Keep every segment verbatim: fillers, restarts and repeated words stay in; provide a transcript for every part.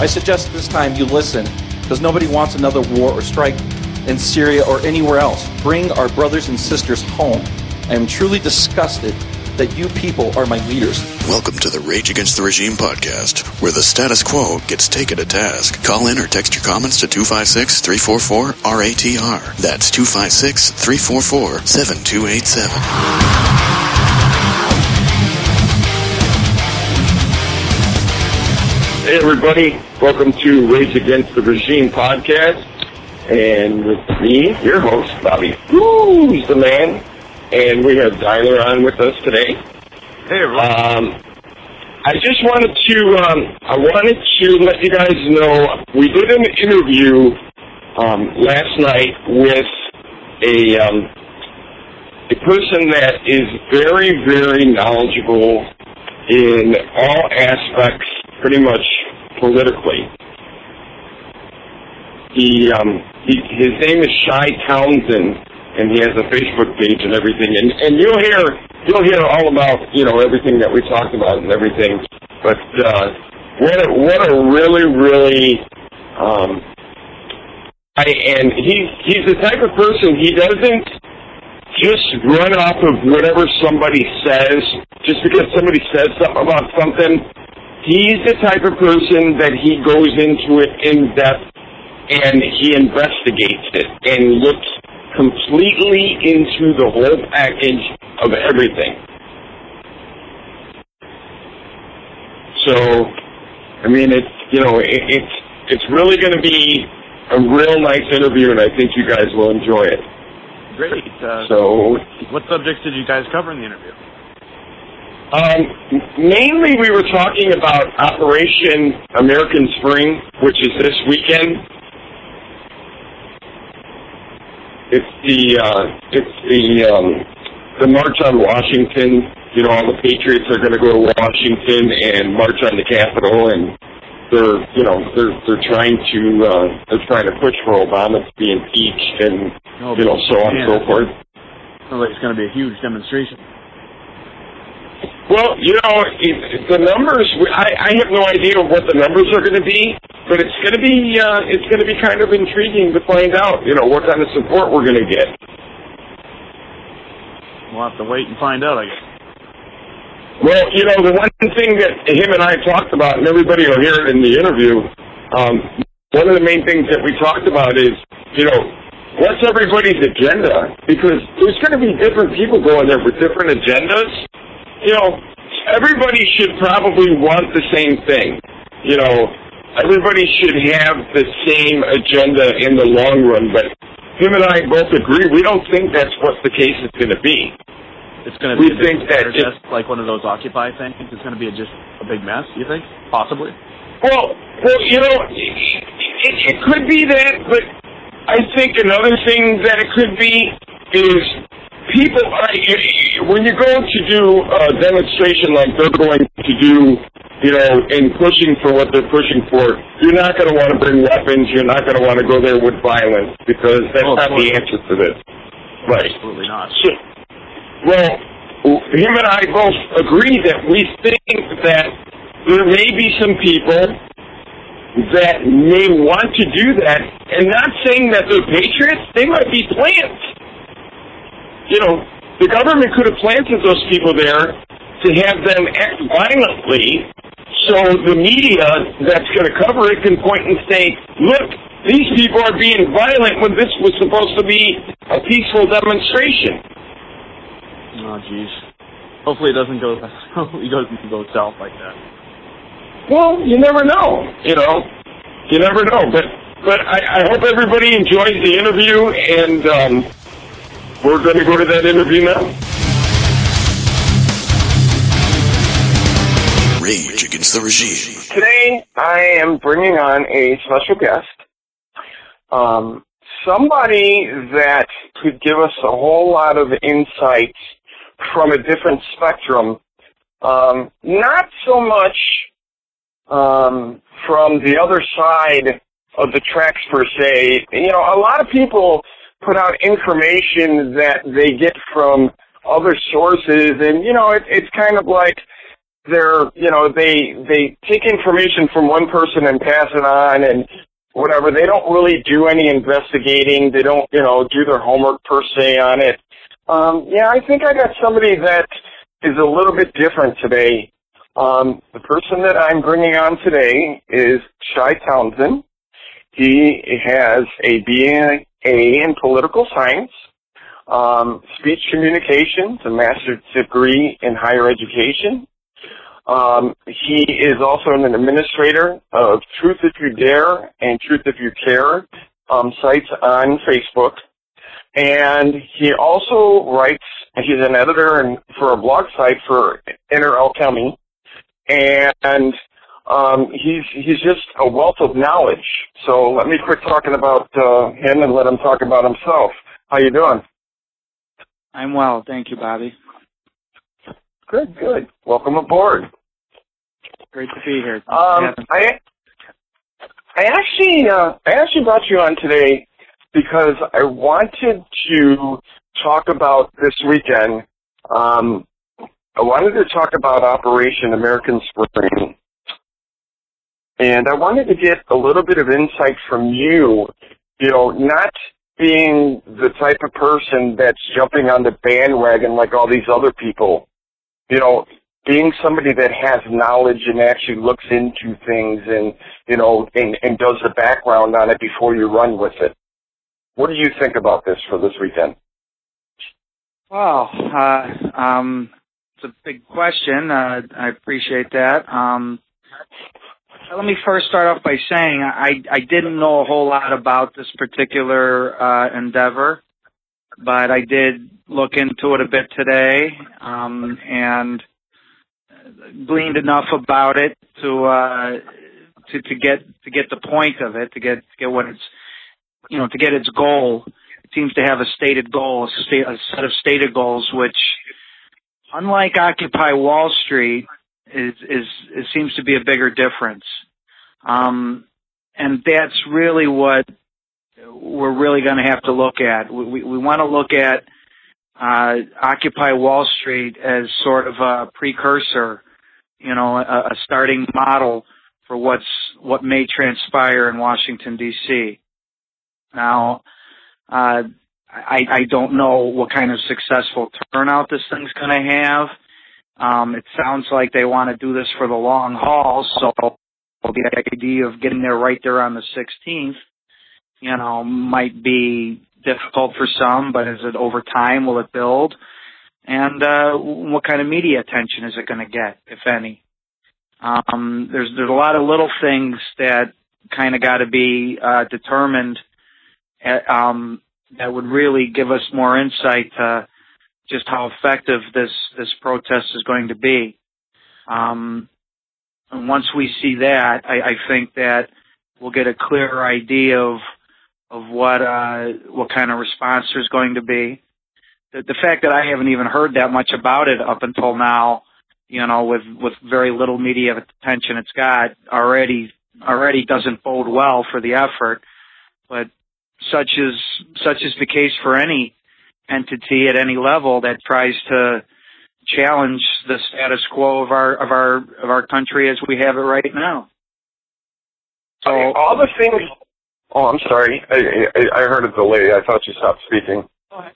I suggest this time you listen, because nobody wants another war or strike in Syria or anywhere else. Bring our brothers and sisters home. I am truly disgusted that you people are my leaders. Welcome to the Rage Against the Regime podcast, where the status quo gets taken to task. Call in or text your comments to two five six, three four four, R A T R. That's two five six, three four four, seven two eight seven. Hey everybody, welcome to Rage Against the Regime podcast, and with me, your host, Bobby Who's the man, and we have Tyler on with us today. Hey everyone. Um, I just wanted to, um, I wanted to let you guys know, we did an interview um, last night with a, um, a person that is very, very knowledgeable in all aspects, pretty much politically. He, um, he, his name is Shai Townsend, and he has a Facebook page and everything. And, and you'll hear, you'll hear all about, you know, everything that we talked about and everything. But uh, what a, what a really, really, um, I, and he, he's the type of person, he doesn't just run off of whatever somebody says, just because somebody says something about something. He's the type of person that he goes into it in depth and he investigates it and looks completely into the whole package of everything. So, I mean, it's, you know, it, it's, it's really going to be a real nice interview, and I think you guys will enjoy it. Great. Uh, so, what subjects did you guys cover in the interview? Um, mainly we were talking about Operation American Spring, which is this weekend. It's the, uh, it's the, um, the March on Washington. You know, all the patriots are going to go to Washington and march on the Capitol, and they're, you know, they're, they're trying to, uh, they're trying to push for Obama to be impeached and, oh, you know, so on and so forth. Sounds like it's going to be a huge demonstration. Well, you know, it, the numbers, I, I have no idea what the numbers are going to be, but it's going to be, uh, it's going to be kind of intriguing to find out, you know, what kind of support we're going to get. We'll have to wait and find out, I guess. Well, you know, the one thing that him and I talked about, and everybody will hear it in the interview, um, one of the main things that we talked about is, you know, what's everybody's agenda? Because there's going to be different people going there with different agendas. You know, everybody should probably want the same thing. You know, everybody should have the same agenda in the long run, but him and I both agree, we don't think that's what the case is going to be. It's going to be we think that just like one of those Occupy things. It's going to be a, just a big mess, you think? Possibly? Well, well, you know, it, it could be that, but I think another thing that it could be is people, when you go to do a demonstration like they're going to do, you know, in pushing for what they're pushing for, you're not going to want to bring weapons. You're not going to want to go there with violence, because that's oh, not the answer to this. Right. Absolutely not. So, well, him and I both agree that we think that there may be some people that may want to do that, and not saying that they're patriots, they might be plants. You know, the government could have planted those people there to have them act violently, so the media that's going to cover it can point and say, look, these people are being violent when this was supposed to be a peaceful demonstration. Oh, jeez. Hopefully it doesn't go, hopefully it doesn't go south like that. Well, you never know, you know. You never know, but but I, I hope everybody enjoys the interview, and um, we're going to go to that interview now. Rage Against the Regime. Today, I am bringing on a special guest, um, somebody that could give us a whole lot of insights from a different spectrum, um, not so much um, from the other side of the tracks per se. You know, a lot of people put out information that they get from other sources, and, you know, it, it's kind of like, they're, you know, they they take information from one person and pass it on and whatever. They don't really do any investigating. They don't, you know, do their homework per se on it. Um, yeah, I think I got somebody that is a little bit different today. Um, the person that I'm bringing on today is Shai Townsend. He has a B A in political science, um, speech communications, a master's degree in higher education. Um, he is also an administrator of Truth If You Dare and Truth If You Care um, sites on Facebook. And he also writes, he's an editor and for a blog site for Inner Alchemy. And um, he's he's just a wealth of knowledge. So let me quit talking about uh, him and let him talk about himself. How you doing? I'm well, thank you, Bobby. Good, good. Welcome aboard. Great to be here. Um, I I actually uh, I actually brought you on today because I wanted to talk about this weekend. Um, I wanted to talk about Operation American Spring, and I wanted to get a little bit of insight from you, you know, not being the type of person that's jumping on the bandwagon like all these other people, you know, being somebody that has knowledge and actually looks into things and, you know, and, and does the background on it before you run with it. What do you think about this for this weekend? Well, uh, um, it's a big question. Uh, I appreciate that. Um, let me first start off by saying I, I didn't know a whole lot about this particular uh, endeavor, but I did look into it a bit today um, and gleaned enough about it to uh, to to get to get the point of it, to get to get what it's you know to get its goal. It seems to have a stated goal, a, sta- a set of stated goals, which, unlike Occupy Wall Street, is is it seems to be a bigger difference. Um, and that's really what we're really going to have to look at. We we, we want to look at uh, Occupy Wall Street as sort of a precursor, you know, a, a starting model for what's what may transpire in Washington, D C Now, uh, I, I don't know what kind of successful turnout this thing's going to have. Um, it sounds like they want to do this for the long haul, so the idea of getting there right there on the sixteenth, you know, might be difficult for some, but is it over time? Will it build? And uh, what kind of media attention is it going to get, if any? Um, there's there's a lot of little things that kind of got to be uh, determined at, um, that would really give us more insight to just how effective this, this protest is going to be. Um, and once we see that, I, I think that we'll get a clearer idea of of what uh, what kind of response there's going to be. The, the fact that I haven't even heard that much about it up until now, you know, with, with very little media attention it's got, already already doesn't bode well for the effort. But such is such is the case for any entity at any level that tries to challenge the status quo of our of our of our country as we have it right now. So all the things. Oh, I'm sorry. I, I, I heard a delay. I thought you stopped speaking. Go ahead.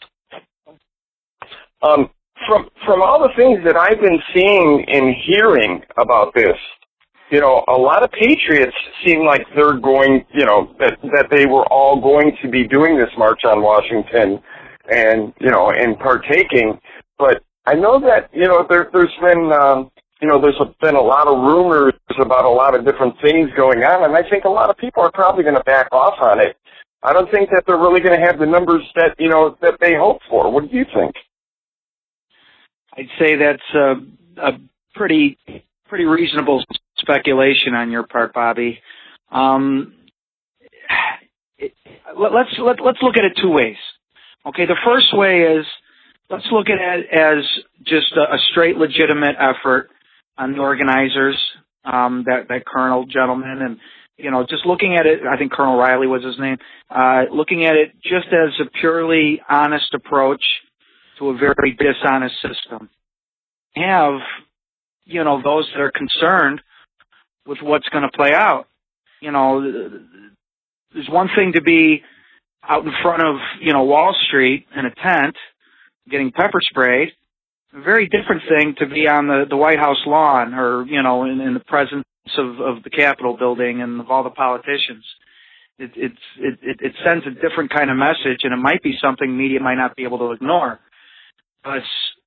Um, from from all the things that I've been seeing and hearing about this, you know, a lot of patriots seem like they're going, you know, that that they were all going to be doing this march on Washington, and you know, and partaking. But I know that you know there, there's been. Um, You know, there's been a lot of rumors about a lot of different things going on, and I think a lot of people are probably going to back off on it. I don't think that they're really going to have the numbers that, you know, that they hope for. What do you think? I'd say that's a, a pretty pretty reasonable speculation on your part, Bobby. Um, it, let's let, let's look at it two ways. Okay, the first way is let's look at it as just a, a straight legitimate effort on the organizers, um, that, that Colonel gentleman, and, you know, just looking at it, I think Colonel Riley was his name, uh, looking at it just as a purely honest approach to a very dishonest system. Have you know, those that are concerned with what's going to play out. You know, there's one thing to be out in front of, you know, Wall Street in a tent getting pepper sprayed. A very different thing to be on the, the White House lawn or, you know, in, in the presence of, of the Capitol building and of all the politicians. It, it's, it, it, it sends a different kind of message, and it might be something media might not be able to ignore. But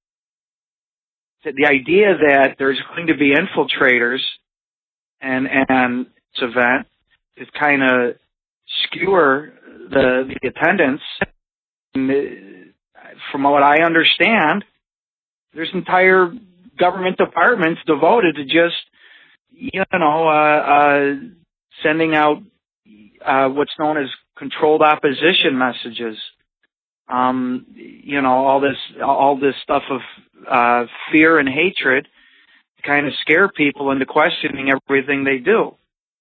the idea that there's going to be infiltrators and, and this event is kind of skewer the, the attendance. And from what I understand, there's entire government departments devoted to just, you know, uh, uh, sending out uh, what's known as controlled opposition messages. Um, you know, all this, all this stuff of uh, fear and hatred to kind of scare people into questioning everything they do.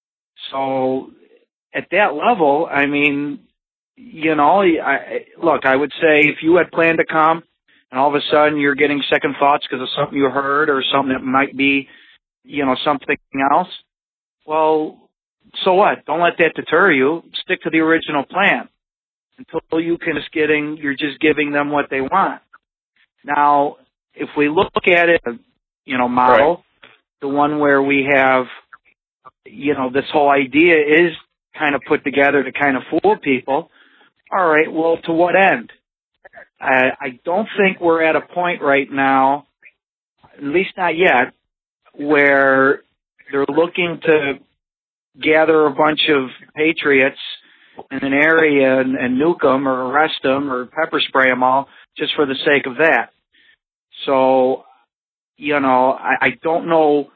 So at that level, I mean, you know, I, look, I would say if you had planned to come and all of a sudden you're getting second thoughts because of something you heard or something that might be, you know, something else, well, so what? Don't let that deter you. Stick to the original plan until you can just getting, you're just giving them what they want. Now, if we look at it, you know, model, right, the one where we have, you know, this whole idea is kind of put together to kind of fool people. All right, well, to what end? I, I don't think we're at a point right now, at least not yet, where they're looking to gather a bunch of patriots in an area and, and nuke them or arrest them or pepper spray them all just for the sake of that. So, you know, I, I don't know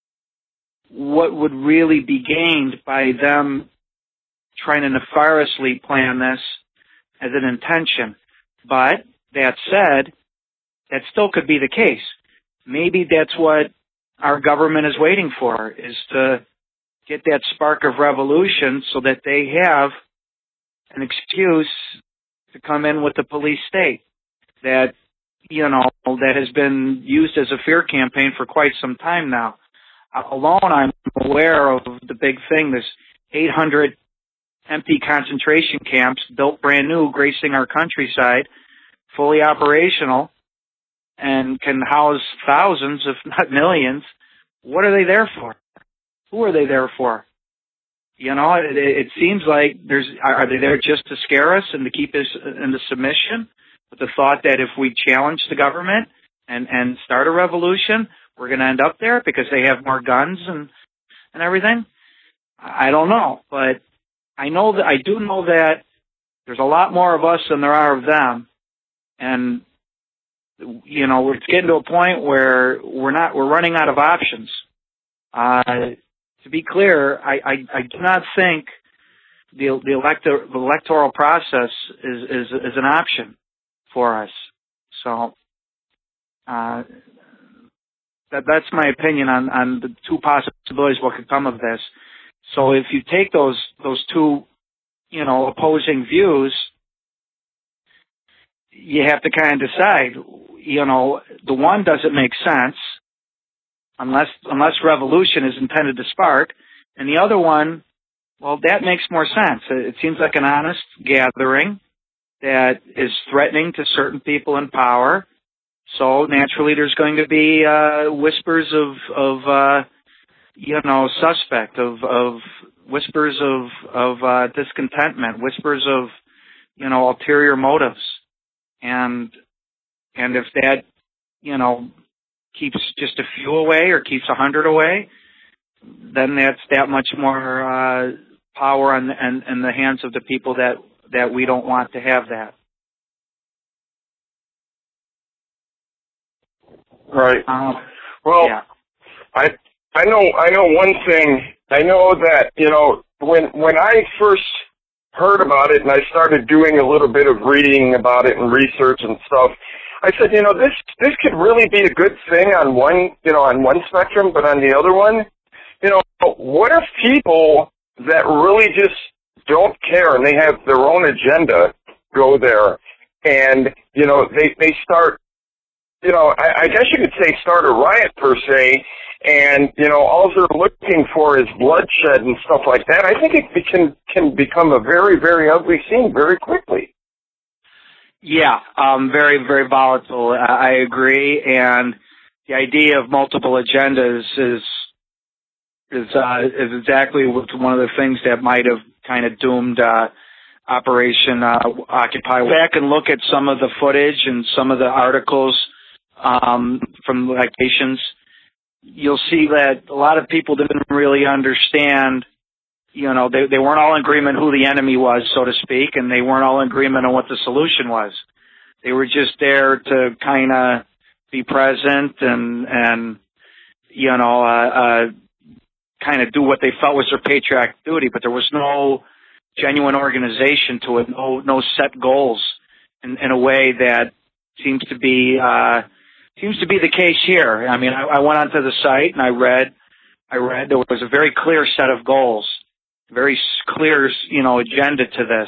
what would really be gained by them trying to nefariously plan this as an intention. But that said, that still could be the case. Maybe that's what our government is waiting for, is to get that spark of revolution so that they have an excuse to come in with the police state that, you know, that has been used as a fear campaign for quite some time now. Alone, I'm aware of the big thing, this eight hundred empty concentration camps built brand new, gracing our countryside, fully operational, and can house thousands, if not millions. What are they there for? Who are they there for? You know, it, it seems like there's, are they there just to scare us and to keep us in the submission with the thought that if we challenge the government and, and start a revolution, we're going to end up there because they have more guns and, and everything? I don't know, but I know that, I do know that there's a lot more of us than there are of them. And, you know, we're getting to a point where we're not, we're running out of options. Uh, to be clear, I, I, I do not think the, the, elector, the electoral process is, is, is an option for us. So, uh, that, that's my opinion on, on the two possibilities what could come of this. So if you take those, those two, you know, opposing views, you have to kind of decide, you know, the one doesn't make sense unless, unless revolution is intended to spark. And the other one, well, that makes more sense. It seems like an honest gathering that is threatening to certain people in power. So naturally there's going to be, uh, whispers of, of, uh, you know, suspect, of, of whispers of, of, uh, discontentment, whispers of, you know, ulterior motives. And, and if that, you know, keeps just a few away or keeps a hundred away, then that's that much more, uh, power in, in, in the hands of the people that, that we don't want to have that. Right. Um, well, yeah. I, I know, I know one thing. I know that, you know, when, when I first heard about it and I started doing a little bit of reading about it and research and stuff, I said, you know, this, this could really be a good thing on one, you know, on one spectrum, but on the other one, you know, what if people that really just don't care and they have their own agenda go there and, you know, they, they start you know, I, I guess you could say start a riot per se, and, you know, all they're looking for is bloodshed and stuff like that. I think it can, can become a very, very ugly scene very quickly. Yeah, um, very, very volatile. I, I agree, and the idea of multiple agendas is is uh, is exactly one of the things that might have kind of doomed uh, Operation uh, Occupy. Back and look at some of the footage and some of the articles um, from like nations. You'll see that a lot of people didn't really understand. You know, they they weren't all in agreement who the enemy was, so to speak, and they weren't all in agreement on what the solution was. They were just there to kind of be present and and you know uh, uh, kind of do what they felt was their patriotic duty, but there was no genuine organization to it, no no set goals in, in a way that seems to be uh, seems to be the case here. I mean, I, I went onto the site and I read I read there was a very clear set of goals. Very clear, you know, agenda to this.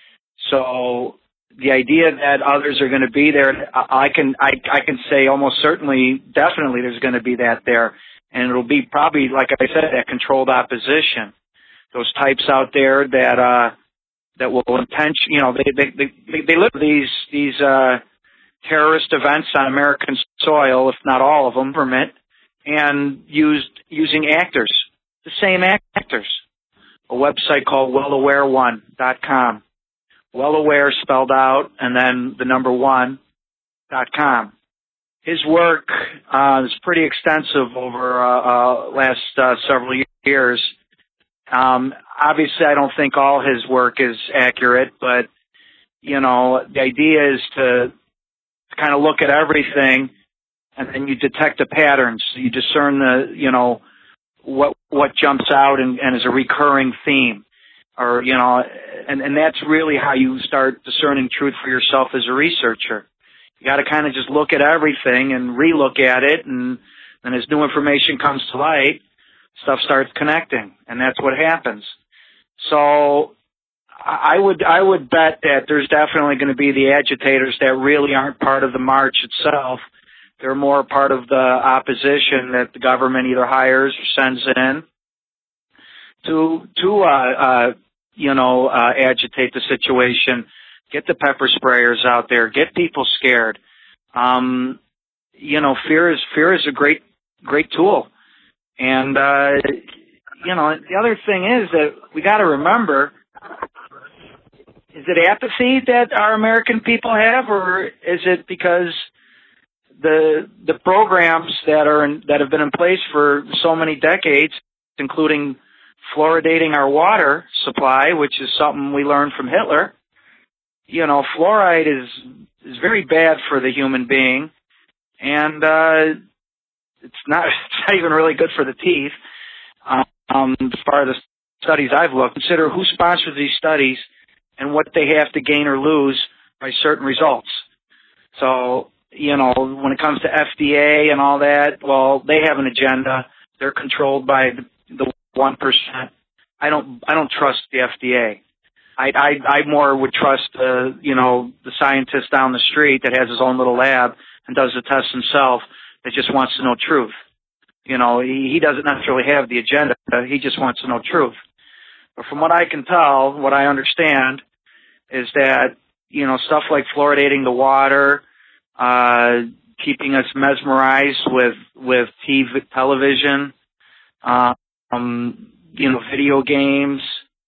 So the idea that others are going to be there, I can, I, I can say almost certainly, definitely, there's going to be that there, and it'll be probably, like I said, that controlled opposition. Those types out there that uh, that will intention, you know, they they they they live these these uh, terrorist events on American soil, if not all of them, permit, and used using actors, the same actors. A website called well aware one dot com. WellAware spelled out, and then the number one dot com. His work uh, is pretty extensive over uh, uh, last uh, several years. Um, obviously, I don't think all his work is accurate, but you know, the idea is to kind of look at everything, and then you detect the patterns. You discern the, you know, what what jumps out and, and is a recurring theme, or you know, and, and that's really how you start discerning truth for yourself as a researcher. You got to kind of just look at everything and relook at it, and then as new information comes to light, stuff starts connecting, and that's what happens. So I would I would bet that there's definitely going to be the agitators that really aren't part of the march itself. They're more part of the opposition that the government either hires or sends in to to uh, uh, you know uh, agitate the situation, get the pepper sprayers out there, get people scared. Um, you know, fear is fear is a great great tool, and uh, you know the other thing is that we got to remember: is it apathy that our American people have, or is it because the the programs that are in, that have been in place for so many decades, including fluoridating our water supply, which is something we learned from Hitler. You know, fluoride is is very bad for the human being, and uh, it's not it's not even really good for the teeth. Um, as far as the studies I've looked, consider who sponsors these studies and what they have to gain or lose by certain results. So, you know, when it comes to F D A and all that, well, they have an agenda. They're controlled by the one percent. I don't, I don't trust the F D A. I, I, I more would trust, uh, you know, the scientist down the street that has his own little lab and does the tests himself that just wants to know truth. You know, he, he doesn't necessarily have the agenda. He just wants to know truth. But from what I can tell, what I understand is that, you know, stuff like fluoridating the water, uh, keeping us mesmerized with, with T V, television, uh, um, you know, video games,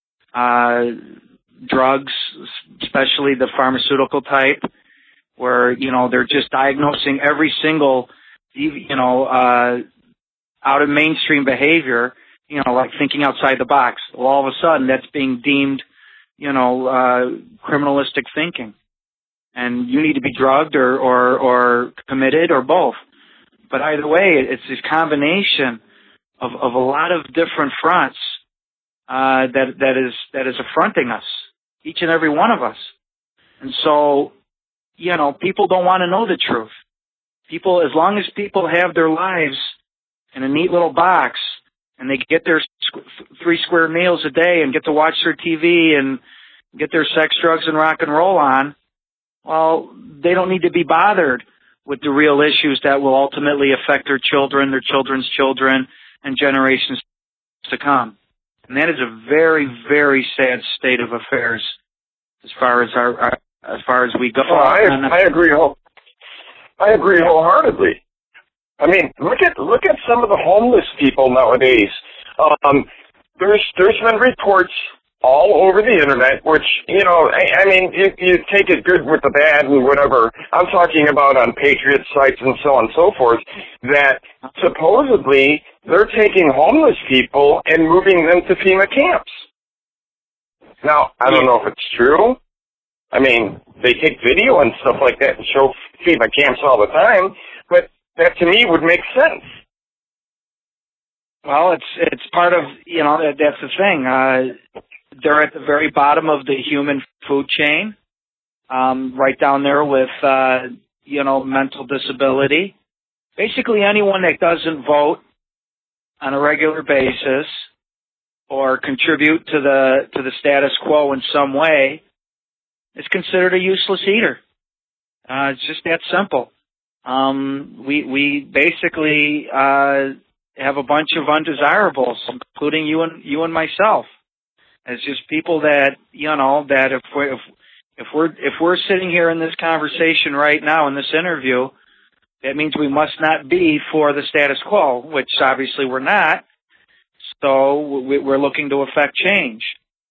uh, drugs, especially the pharmaceutical type, where, you know, they're just diagnosing every single, you know, uh, out of mainstream behavior, you know, like thinking outside the box. Well, all of a sudden that's being deemed, you know, uh, criminalistic thinking. And you need to be drugged or, or, or committed or both. But either way, it's this combination of, of a lot of different fronts, uh, that, that is, that is affronting us, each and every one of us. And so, you know, people don't want to know the truth. People, as long as people have their lives in a neat little box and they get their three square meals a day and get to watch their T V and get their sex, drugs, and rock and roll on, well, they don't need to be bothered with the real issues that will ultimately affect their children, their children's children, and generations to come. And that is a very, very sad state of affairs as far as our, our as far as we go. Well, I, I agree. Whole, I agree wholeheartedly. I mean, look at look at some of the homeless people nowadays. Um, there's there's been reports all over the internet, which, you know, I, I mean, you, you take it good with the bad and whatever. I'm talking about on Patriot sites and so on and so forth, that supposedly they're taking homeless people and moving them to FEMA camps. Now, I don't know if it's true. I mean, they take video and stuff like that and show FEMA camps all the time, but that to me would make sense. Well, it's it's part of, you know, that, that's the thing. Uh, they're at the very bottom of the human food chain, um, right down there with, uh, you know, mental disability. Basically, anyone that doesn't vote on a regular basis or contribute to the to the status quo in some way is considered a useless eater. Uh, it's just that simple. Um, we we basically uh, have a bunch of undesirables, including you and you and myself, as just people that, you know, that if we if if we're if we're sitting here in this conversation right now in this interview, that means we must not be for the status quo, which obviously we're not. So we're looking to affect change,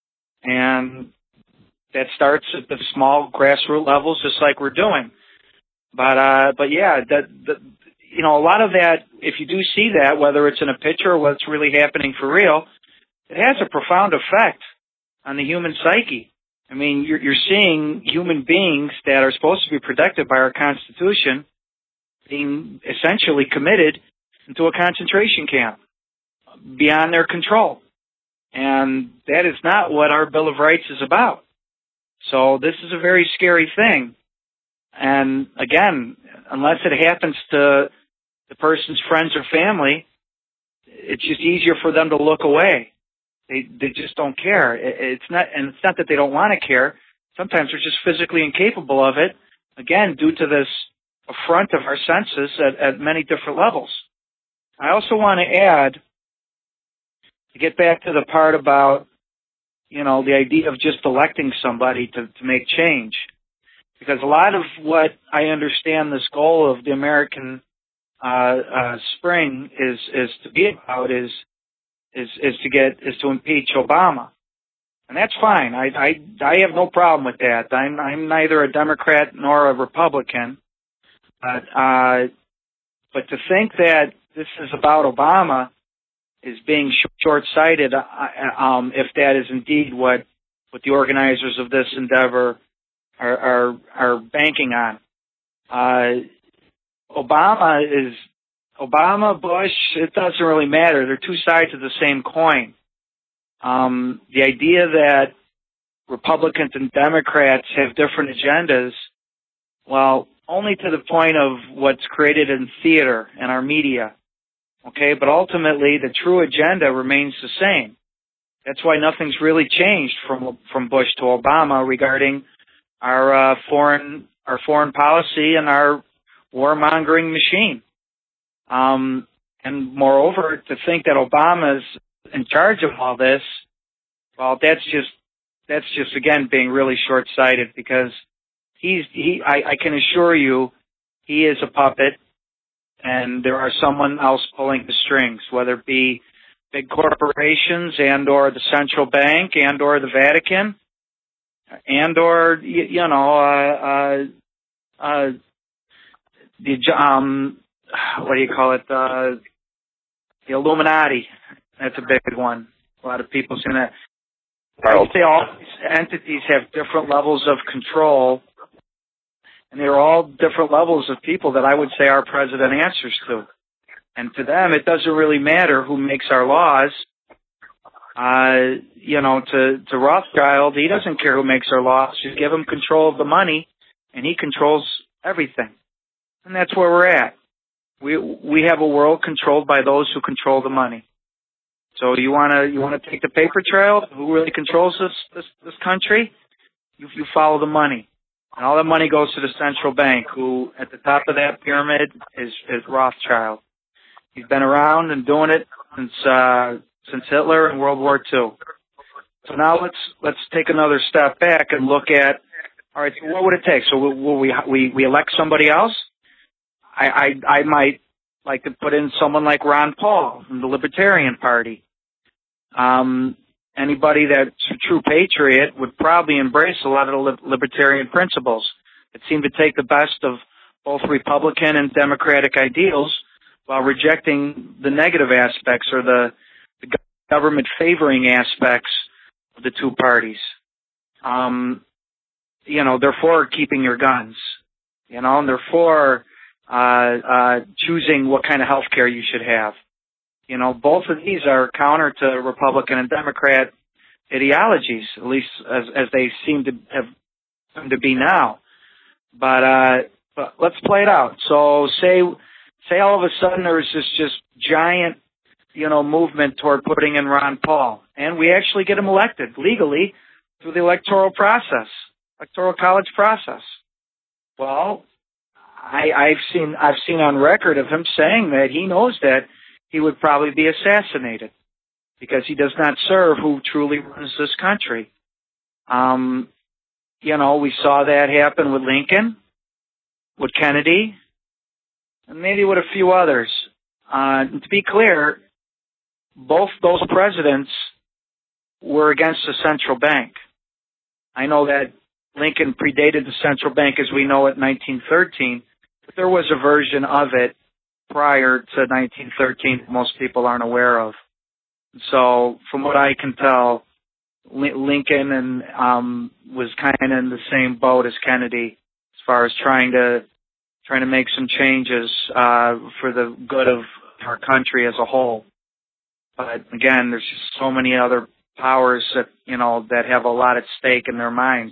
and that starts at the small grassroots levels, just like we're doing. But uh, but yeah, that, that you know, a lot of that, if you do see that, whether it's in a picture or what's really happening for real, it has a profound effect on the human psyche. I mean, you're, you're seeing human beings that are supposed to be protected by our Constitution being essentially committed into a concentration camp beyond their control. And that is not what our Bill of Rights is about. So this is a very scary thing. And again, unless it happens to the person's friends or family, it's just easier for them to look away. They they just don't care. It's not, and it's not that they don't want to care. Sometimes they're just physically incapable of it. Again, due to this affront of our senses at, at many different levels. I also want to add, to get back to the part about, you know, the idea of just electing somebody to, to make change. Because a lot of what I understand this goal of the American uh, uh, Spring is is to be about is is is to get is to impeach Obama, and that's fine. I I I have no problem with that. I'm I'm neither a Democrat nor a Republican, but uh, but to think that this is about Obama is being short-sighted. Uh, um, if that is indeed what what the organizers of this endeavor Are, are are banking on. Uh, Obama is Obama, Bush. It doesn't really matter. They're two sides of the same coin. Um, the idea that Republicans and Democrats have different agendas, well, only to the point of what's created in theater and our media. Okay, but ultimately the true agenda remains the same. That's why nothing's really changed from from Bush to Obama regarding our uh, foreign our foreign policy and our warmongering machine. Um, and moreover, to think that Obama's in charge of all this, well, that's just that's just again being really short-sighted, because he's he I, I can assure you he is a puppet, and there are someone else pulling the strings, whether it be big corporations and or the central bank and or the Vatican. And or you, you know uh, uh, uh, the um what do you call it uh, the Illuminati? That's a big one. A lot of people say that. I would say all these entities have different levels of control, and they're all different levels of people that I would say our president answers to. And to them, it doesn't really matter who makes our laws. Uh, you know, to, to Rothschild, he doesn't care who makes our laws. Just give him control of the money, and he controls everything. And that's where we're at. We we have a world controlled by those who control the money. So you wanna you wanna take the paper trail? Who really controls this this, this country? You you follow the money. And all that money goes to the central bank, who at the top of that pyramid is, is Rothschild. He's been around and doing it since uh, since Hitler and World War Two. So now let's let's take another step back and look at, all right, so what would it take? So will, will we, we we elect somebody else? I, I I might like to put in someone like Ron Paul from the Libertarian Party. Um, anybody that's a true patriot would probably embrace a lot of the libertarian principles that seem to take the best of both Republican and Democratic ideals while rejecting the negative aspects or the, the government favoring aspects of the two parties. Um, you know, they're for keeping your guns, you know, and they're for uh, uh, choosing what kind of health care you should have. You know, both of these are counter to Republican and Democrat ideologies, at least as, as they seem to have come to be now. But, uh, but let's play it out. So say, say all of a sudden there's this just giant, you know, movement toward putting in Ron Paul, and we actually get him elected legally through the electoral process, electoral college process. Well, I, I've seen, I've seen on record of him saying that he knows that he would probably be assassinated because he does not serve who truly runs this country. Um, you know, we saw that happen with Lincoln, with Kennedy, and maybe with a few others. Uh, to be clear, both those presidents were against the central bank. I know that Lincoln predated the central bank as we know it in nineteen thirteen, but there was a version of it prior to nineteen thirteen most people aren't aware of. So from what I can tell, Lincoln and um, was kind of in the same boat as Kennedy as far as trying to trying to make some changes uh, for the good of our country as a whole. But again, there's just so many other powers that, you know, that have a lot at stake in their minds.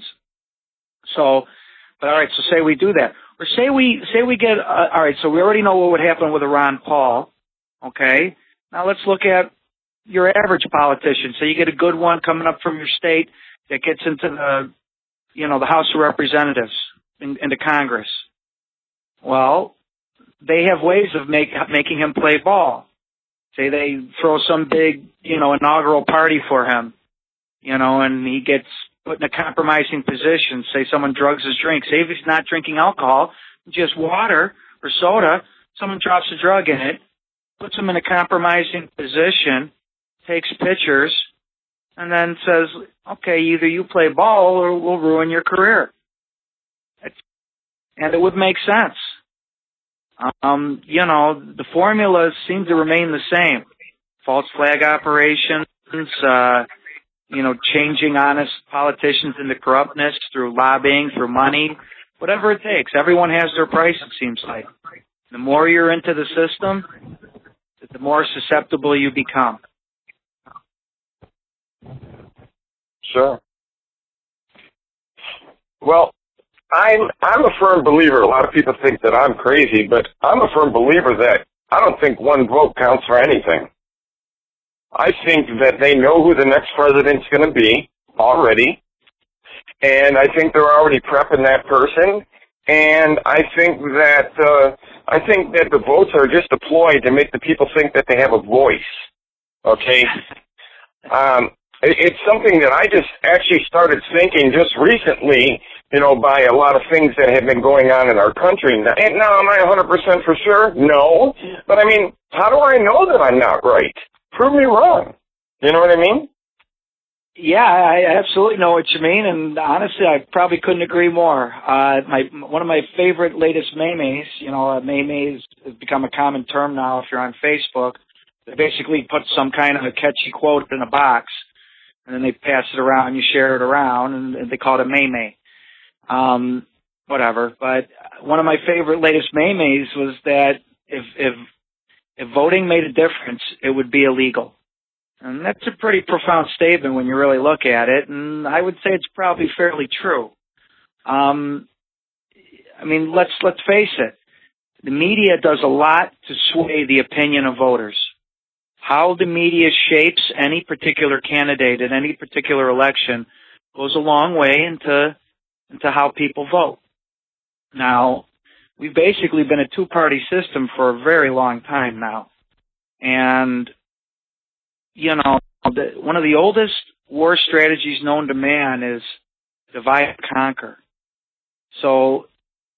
So, but all right, so say we do that. Or say we say we get, uh, all right, so we already know what would happen with a Ron Paul, okay? Now let's look at your average politician. So you get a good one coming up from your state that gets into the, you know, the House of Representatives, in, into Congress. Well, they have ways of make, making him play ball. Say they throw some big, you know, inaugural party for him, you know, and he gets put in a compromising position. Say someone drugs his drink. Say if he's not drinking alcohol, just water or soda, someone drops a drug in it, puts him in a compromising position, takes pictures, and then says, okay, either you play ball or we'll ruin your career. And it would make sense. Um, you know, the formulas seem to remain the same. False flag operations, uh, you know, changing honest politicians into corruptness through lobbying, through money, whatever it takes. Everyone has their price, it seems like. The more you're into the system, the more susceptible you become. Sure. Well, I'm I'm a firm believer. A lot of people think that I'm crazy, but I'm a firm believer that I don't think one vote counts for anything. I think that they know who the next president's going to be already, and I think they're already prepping that person. And I think that uh, I think that the votes are just deployed to make the people think that they have a voice. Okay. Um, It's something that I just actually started thinking just recently, you know, by a lot of things that have been going on in our country. And now, am I one hundred percent for sure? No. But, I mean, how do I know that I'm not right? Prove me wrong. You know what I mean? Yeah, I absolutely know what you mean, and honestly, I probably couldn't agree more. Uh, my one of my favorite latest memes, you know, uh, memes has become a common term now if you're on Facebook. They basically put some kind of a catchy quote in a box, and then they pass it around, you share it around, and they call it a meme. Um, whatever. But one of my favorite latest memes was that if, if, if voting made a difference, it would be illegal. And that's a pretty profound statement when you really look at it, and I would say it's probably fairly true. Um, I mean, let's, let's face it. The media does a lot to sway the opinion of voters. How the media shapes any particular candidate in any particular election goes a long way into into how people vote. Now, we've basically been a two-party system for a very long time now. And, you know, the, one of the oldest war strategies known to man is divide and conquer. So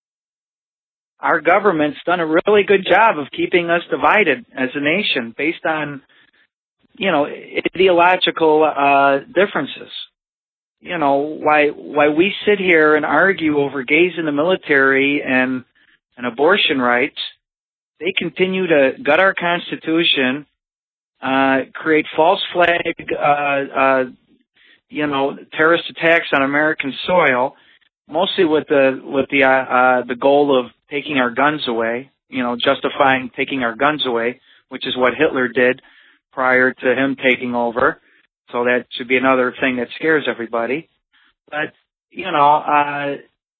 our government's done a really good job of keeping us divided as a nation based on, you know, ideological uh, differences. You know, why why we sit here and argue over gays in the military and, and abortion rights, they continue to gut our Constitution, uh, create false flag, uh, uh, you know, terrorist attacks on American soil, mostly with the with the uh, uh, the goal of taking our guns away, you know, justifying taking our guns away, which is what Hitler did prior to him taking over. So that should be another thing that scares everybody. But, you know, uh,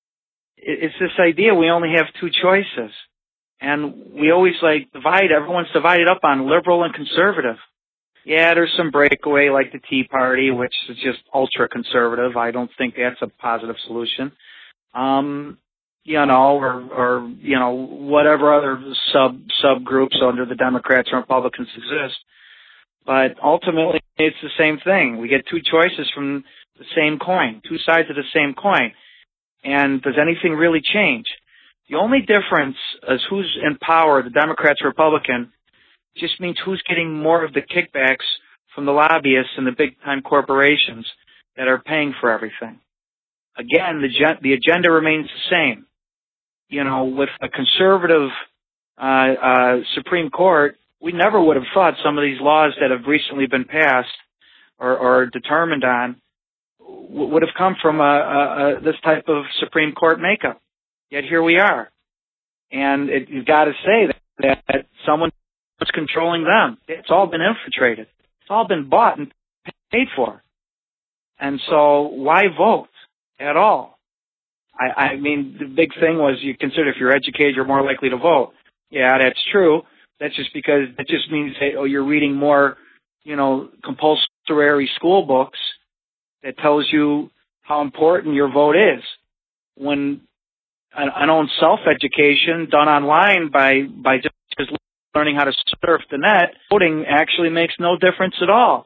it's this idea we only have two choices. And we always, like, divide, everyone's divided up on liberal and conservative. Yeah, there's some breakaway like the Tea Party, which is just ultra-conservative. I don't think that's a positive solution. Um, you know, or, or, you know, whatever other sub subgroups under the Democrats and Republicans exist. But ultimately, it's the same thing. We get two choices from the same coin, two sides of the same coin. And does anything really change? The only difference is who's in power, the Democrats or Republican, just means who's getting more of the kickbacks from the lobbyists and the big-time corporations that are paying for everything. Again, the, gen- the agenda remains the same. You know, with a conservative uh, uh, Supreme Court, we never would have thought some of these laws that have recently been passed or, or determined on w- would have come from a, a, a, this type of Supreme Court makeup. Yet here we are. And it, you've got to say that, that, that someone is controlling them. It's all been infiltrated. It's all been bought and paid for. And so why vote at all? I, I mean, the big thing was you consider if you're educated, you're more likely to vote. Yeah, that's true. That's just because that just means that, oh, you're reading more, you know, compulsory school books that tells you how important your vote is. When an, an own self-education done online by, by just, just learning how to surf the net, voting actually makes no difference at all.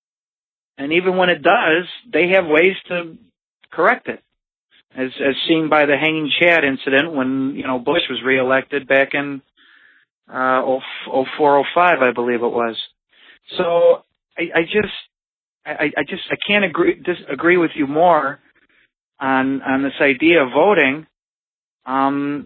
And even when it does, they have ways to correct it, as as seen by the hanging Chad incident when, you know, Bush was reelected back in Uh, oh four, oh five, I believe it was. So I, I just, I, I just, I can't agree, disagree with you more on on this idea of voting. Um,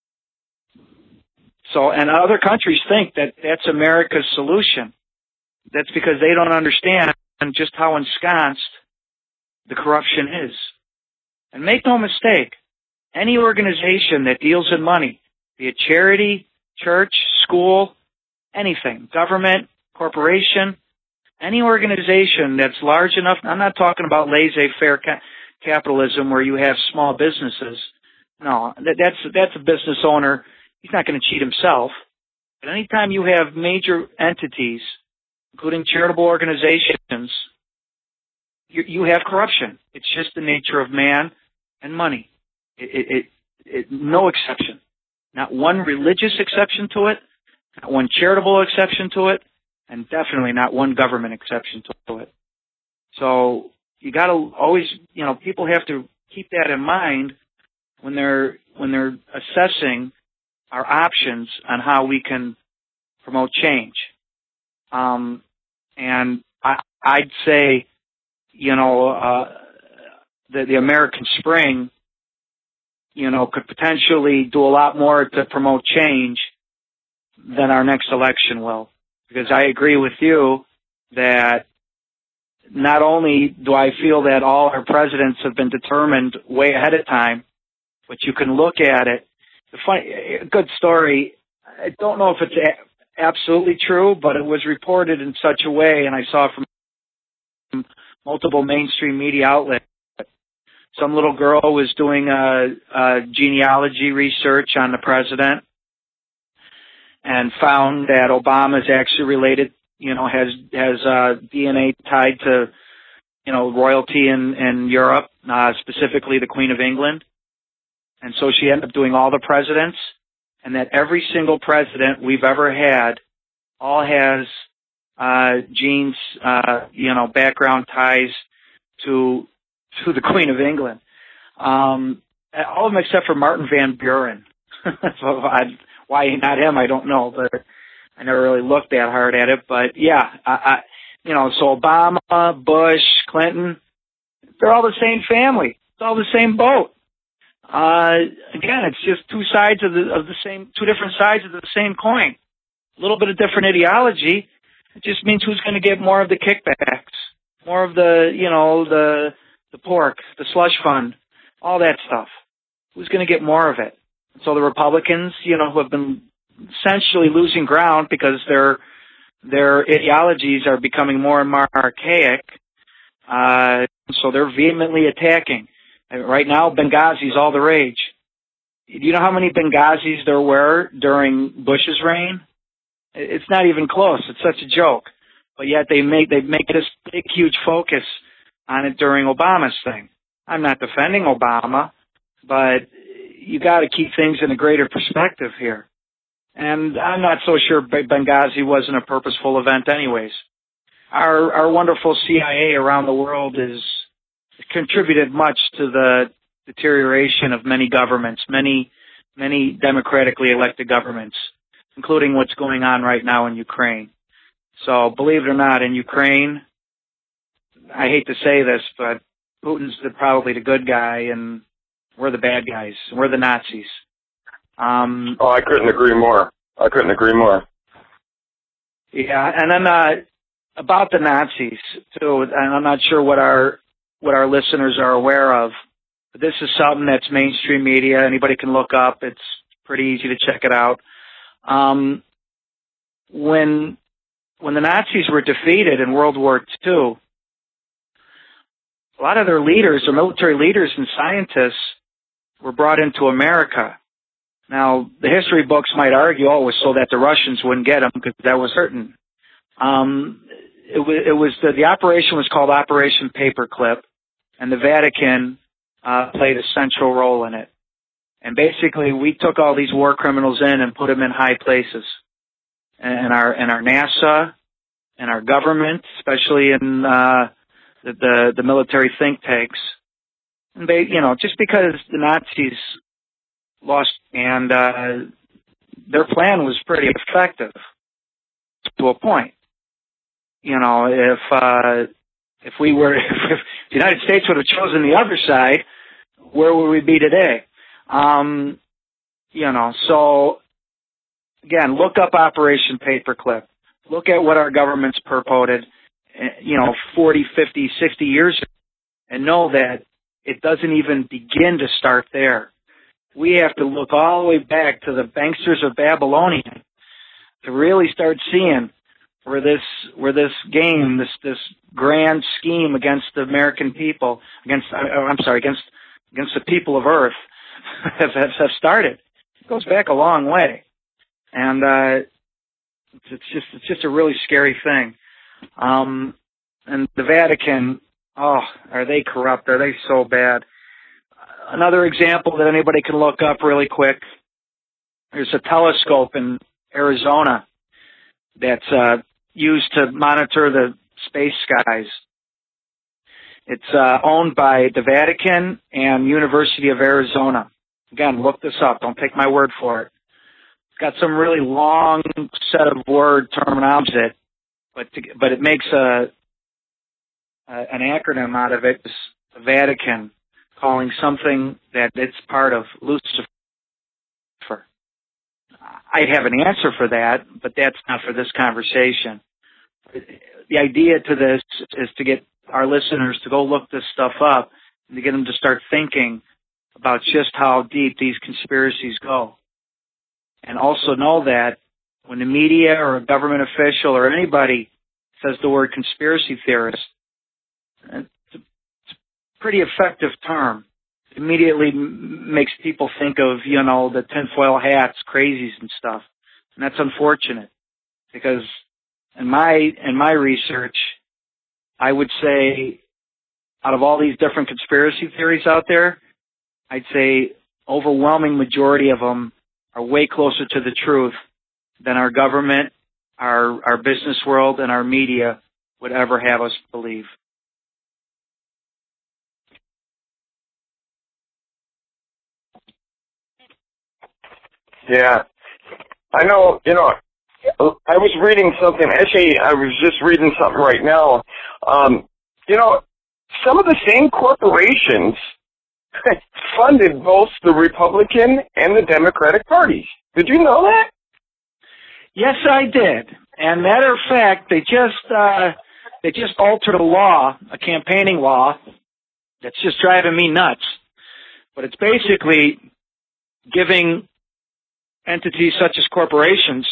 so, and other countries think that that's America's solution. That's because they don't understand just how ensconced the corruption is. And make no mistake, any organization that deals in money, be it charity, church, school, anything, government, corporation, any organization that's large enough, I'm not talking about laissez-faire ca- capitalism where you have small businesses. No, that, that's, that's a business owner. He's not going to cheat himself. But anytime you have major entities, including charitable organizations, you, you have corruption. It's just the nature of man and money. It, it, it, it, no exception. Not one religious exception to it, not one charitable exception to it, and definitely not one government exception to it. So you got to always, you know, people have to keep that in mind when they're when they're assessing our options on how we can promote change. Um, and I, I'd say, you know, uh, the, the American Spring, you know, could potentially do a lot more to promote change than our next election will. Because I agree with you that not only do I feel that all our presidents have been determined way ahead of time, but you can look at it. The funny, a good story, I don't know if it's a, absolutely true, but it was reported in such a way, and I saw it from multiple mainstream media outlets. Some little girl was doing a, a genealogy research on the president and found that Obama is actually related, you know, has has uh, D N A tied to you know, royalty in, in Europe, uh, specifically the Queen of England. And so she ended up doing all the presidents, and that every single president we've ever had all has uh, genes, uh, you know, background ties to to the Queen of England. Um, all of them except for Martin Van Buren. So I, why not him, I don't know, but I never really looked that hard at it. But yeah, I, I, you know, so Obama, Bush, Clinton, they're all the same family. It's all the same boat. Uh, again, it's just two sides of the of the same, two different sides of the same coin. A little bit of different ideology. It just means who's going to get more of the kickbacks, more of the, you know, the the pork, the slush fund, all that stuff. Who's going to get more of it? So the Republicans, you know, who have been essentially losing ground because their their ideologies are becoming more and more archaic. Uh, so they're vehemently attacking. Right now, Benghasi's all the rage. Do you know how many Benghazis there were during Bush's reign? It's not even close. It's such a joke. But yet they make they make this big, huge focus on it during Obama's thing. I'm not defending Obama, but you got to keep things in a greater perspective here. And I'm not so sure Benghazi wasn't a purposeful event anyways. Our our wonderful C I A around the world is contributed much to the deterioration of many governments, many, many democratically elected governments, including what's going on right now in Ukraine. So believe it or not, in Ukraine, I hate to say this, but Putin's the, probably the good guy and we're the bad guys. We're the Nazis. Um, oh, I couldn't agree more. I couldn't agree more. Yeah, and then uh, about the Nazis, too, and I'm not sure what our what our listeners are aware of. But this is something that's mainstream media. Anybody can look up. It's pretty easy to check it out. Um, when when the Nazis were defeated in World War Two, a lot of their leaders, or military leaders and scientists, were brought into America. Now, the history books might argue, oh, it was so that the Russians wouldn't get them, because that was certain. Um, it, w- it was the, the operation was called Operation Paperclip, and the Vatican uh, played a central role in it. And basically, we took all these war criminals in and put them in high places, and our and our NASA, and our government, especially in uh, the, the the military think tanks. And they, you know, just because the Nazis lost, and uh, their plan was pretty effective to a point. You know, if uh, if we were, if the United States would have chosen the other side, where would we be today? Um, you know, so again, look up Operation Paperclip. Look at what our government's purported, you know, forty, fifty, sixty years ago, and know that it doesn't even begin to start there. We have to look all the way back to the banksters of Babylonia to really start seeing where this where this game, this this grand scheme against the American people, against I'm sorry, against against the people of Earth, have, have, have started. It goes back a long way, and uh, it's just it's just a really scary thing. Um, and the Vatican, oh, are they corrupt? Are they so bad? Another example that anybody can look up really quick, there's a telescope in Arizona that's uh, used to monitor the space skies. It's uh, owned by the Vatican and University of Arizona. Again, look this up. Don't take my word for it. It's got some really long set of word terminology, but to, but it makes a, a an acronym out of it. The Vatican calling something that it's part of Lucifer. I'd have an answer for that, but that's not for this conversation. The idea to this is to get our listeners to go look this stuff up and to get them to start thinking about just how deep these conspiracies go. And also know that when the media or a government official or anybody says the word conspiracy theorist, pretty effective term. It immediately m- makes people think of, you know, the tinfoil hats, crazies and stuff. And that's unfortunate because in my, in my research, I would say out of all these different conspiracy theories out there, I'd say overwhelming majority of them are way closer to the truth than our government, our our business world, and our media would ever have us believe. Yeah. I know, you know, I was reading something, actually I was just reading something right now. Um, you know, some of the same corporations funded both the Republican and the Democratic parties. Did you know that? Yes, I did. And matter of fact, they just uh, they just altered a law, a campaigning law, that's just driving me nuts. But it's basically giving entities such as corporations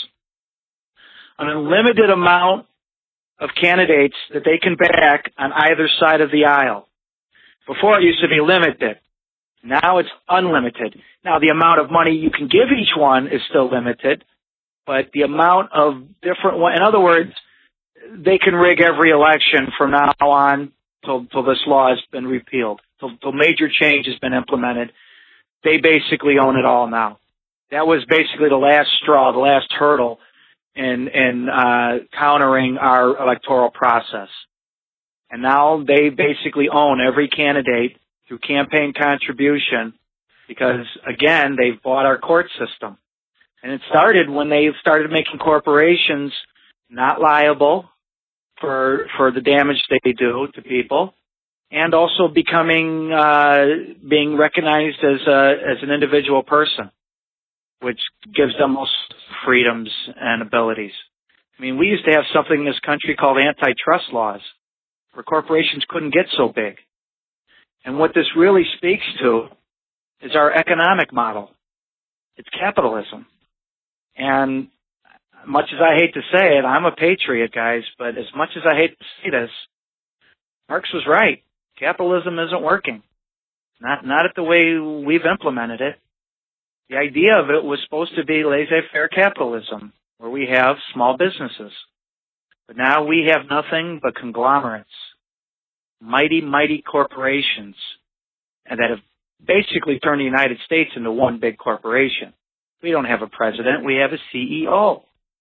an unlimited amount of candidates that they can back on either side of the aisle. Before it used to be limited. Now it's unlimited. Now the amount of money you can give each one is still limited, but the amount of different one, in other words, they can rig every election from now on till, till this law has been repealed, till, till major change has been implemented. They basically own it all now. That was basically the last straw, the last hurdle in, in uh, countering our electoral process. And now they basically own every candidate through campaign contribution because, again, they've bought our court system. And it started when they started making corporations not liable for for the damage they do to people, and also becoming uh, being recognized as a, as an individual person, which gives them most freedoms and abilities. I mean, we used to have something in this country called antitrust laws, where corporations couldn't get so big. And what this really speaks to is our economic model. It's capitalism. And much as I hate to say it, I'm a patriot, guys, but as much as I hate to say this, Marx was right. Capitalism isn't working. Not, not at the way we've implemented it. The idea of it was supposed to be laissez-faire capitalism, where we have small businesses. But now we have nothing but conglomerates, mighty, mighty corporations, and that have basically turned the United States into one big corporation. We don't have a president. We have a C E O.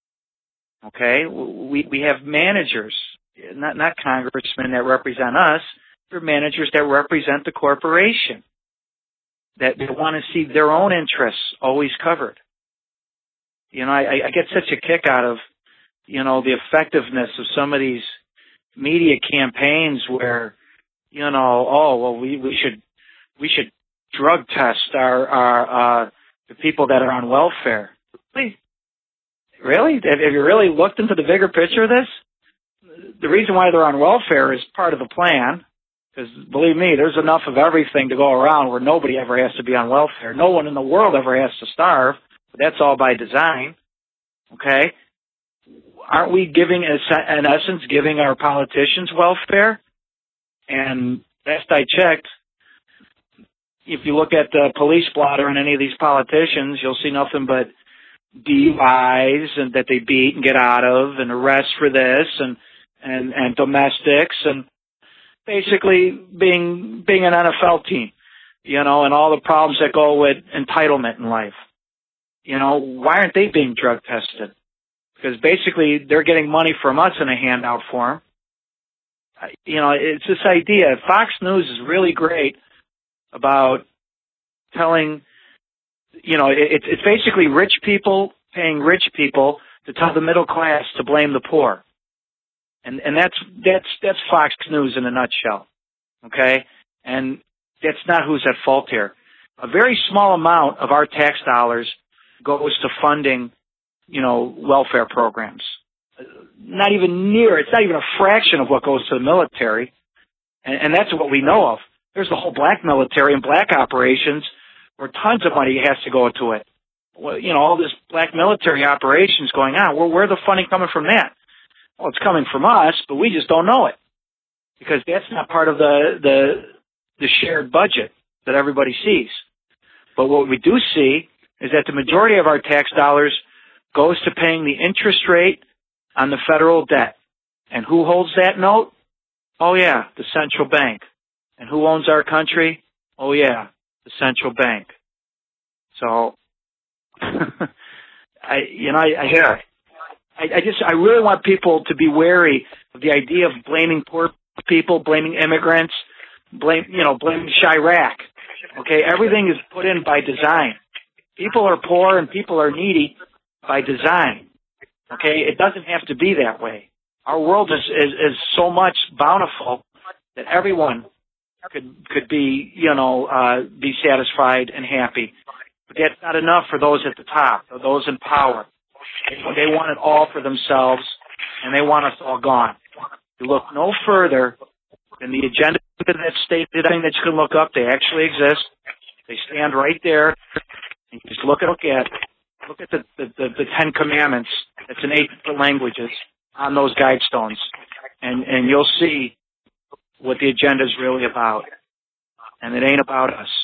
Okay? We we have managers, not, not congressmen that represent us. They're managers that represent the corporation, that they want to see their own interests always covered. You know, I, I get such a kick out of, you know, the effectiveness of some of these media campaigns where, you know, oh, well, we, we should we should drug test our, our uh, the people that are on welfare. Really? Really? Have, have you really looked into the bigger picture of this? The reason why they're on welfare is part of the plan, because believe me, there's enough of everything to go around where nobody ever has to be on welfare. No one in the world ever has to starve, but that's all by design. Okay? Aren't we giving, in essence, giving our politicians welfare? And last I checked, if you look at the police blotter on any of these politicians, you'll see nothing but D U Is and that they beat and get out of, and arrests for this, and, and, and domestics, and basically being being an N F L team, you know, and all the problems that go with entitlement in life. You know, why aren't they being drug tested? Because basically they're getting money from us in a handout form. You know, it's this idea. Fox News is really great about telling, you know, it, it's basically rich people paying rich people to tell the middle class to blame the poor. And and that's that's that's Fox News in a nutshell. Okay? And that's not who's at fault here. A very small amount of our tax dollars goes to funding, you know, welfare programs. Not even near, it's not even a fraction of what goes to the military. And, and that's what we know of. There's the whole black military and black operations where tons of money has to go to it. Well, you know, all this black military operations going on. Well, where's the funding coming from that? Well, it's coming from us, but we just don't know it because that's not part of the, the, the shared budget that everybody sees. But what we do see is that the majority of our tax dollars goes to paying the interest rate on the federal debt. And who holds that note? Oh, yeah, the central bank. And who owns our country? Oh, yeah, the central bank. So, I, you know, I, I, yeah. I, I just, I really want people to be wary of the idea of blaming poor people, blaming immigrants, blame, you know, blaming Chirac. Okay, everything is put in by design. People are poor and people are needy by design. Okay, it doesn't have to be that way. Our world is, is, is so much bountiful that everyone could could be, you know, uh, be satisfied and happy. But that's not enough for those at the top, or those in power. They want it all for themselves, and they want us all gone. You look no further than the agenda that's stated, thing that you can look up. They actually exist. They stand right there. And you just look at look at look at the, the, the, the Ten Commandments. It's in eight different languages on those guidestones, and and you'll see what the agenda is really about. And it ain't about us.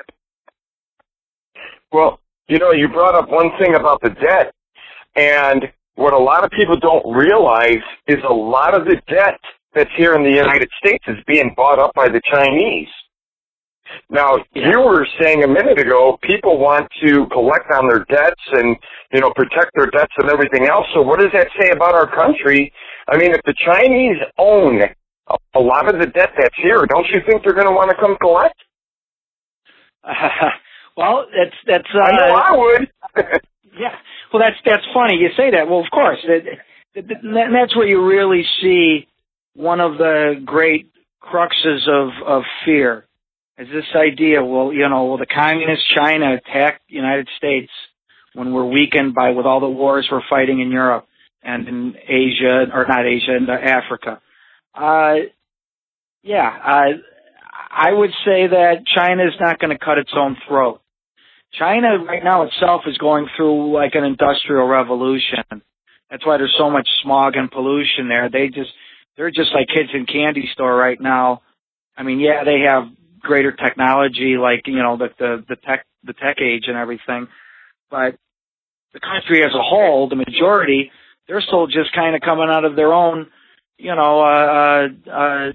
Well, you know, you brought up one thing about the debt, and what a lot of people don't realize is a lot of the debt that's here in the United States is being bought up by the Chinese. Now, Yeah. you were saying a minute ago, people want to collect on their debts and, you know, protect their debts and everything else. So what does that say about our country? I mean, if the Chinese own a, a lot of the debt that's here, don't you think they're going to want to come collect? Uh, well, that's that's. Uh, I know I would. Yeah. Well, that's that's funny you say that. Well, of course, it, it, it, and that's where you really see one of the great cruxes of of fear. Is this idea, well, you know, will the communist China attack the United States when we're weakened by, with all the wars we're fighting in Europe and in Asia, or not Asia, in Africa? Uh, yeah, uh, I would say that China is not going to cut its own throat. China right now itself is going through like an industrial revolution. That's why there's so much smog and pollution there. They just, they're just like kids in candy store right now. I mean, yeah, they have greater technology, like, you know, the, the, the tech, the tech age and everything. But the country as a whole, the majority, they're still just kind of coming out of their own, you know, uh, uh,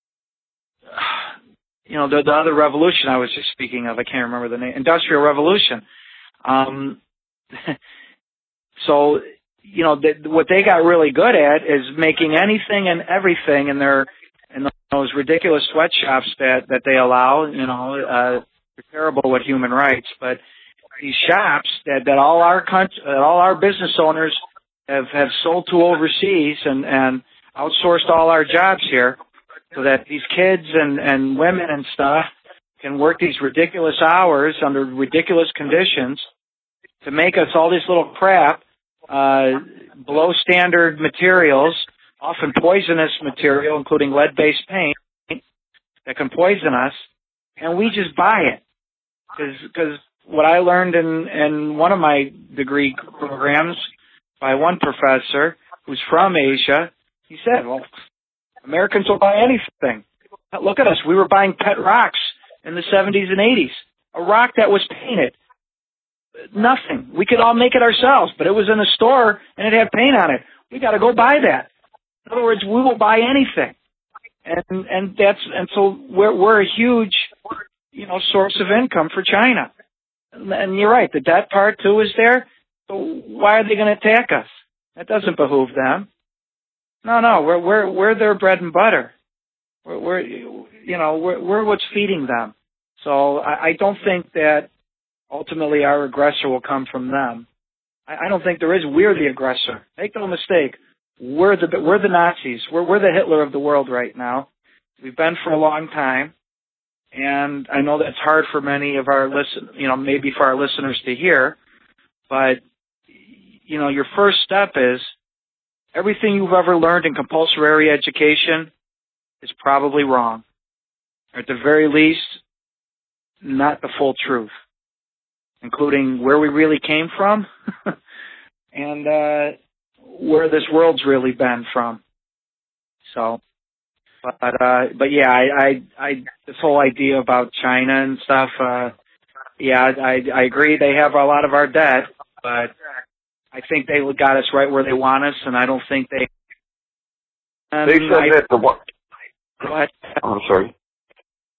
you know, the, the other revolution I was just speaking of, I can't remember the name, Industrial Revolution. Um, so, you know, the, what they got really good at is making anything and everything in their, in those ridiculous sweatshops that, that they allow, you know, uh, they're terrible with human rights. But these shops that, that all our country, that all our business owners have, have sold to overseas and, and outsourced all our jobs here, so that these kids and, and women and stuff can work these ridiculous hours under ridiculous conditions to make us all this little crap, uh, below standard materials, often poisonous material, including lead-based paint, that can poison us, and we just buy it. Because what I learned in, in one of my degree programs by one professor who's from Asia, he said, well, Americans will buy anything. Look at us. We were buying pet rocks in the seventies and eighties. A rock that was painted. Nothing. We could all make it ourselves, but it was in a store and it had paint on it. We got to go buy that. In other words, we will buy anything. And and that's and so we're we're a huge, you know, source of income for China. And, and you're right, the debt part too is there. So why are they going to attack us? That doesn't behoove them. No, no, we're we're we're their bread and butter. We're, we're you know we're we're what's feeding them. So I, I don't think that ultimately our aggressor will come from them. I, I don't think there is. We're the aggressor. Make no mistake. We're the we're the Nazis. We're we're the Hitler of the world right now. We've been for a long time, and I know that's hard for many of our listen, you know, maybe for our listeners to hear. But you know, your first step is everything you've ever learned in compulsory education is probably wrong, or at the very least, not the full truth, including where we really came from and uh, where this world's really been from. So, but uh, but yeah, I, I I this whole idea about China and stuff. Uh, yeah, I I agree. They have a lot of our debt, but I think they got us right where they want us, and I don't think they. They said I, that the one. Go ahead. I'm sorry.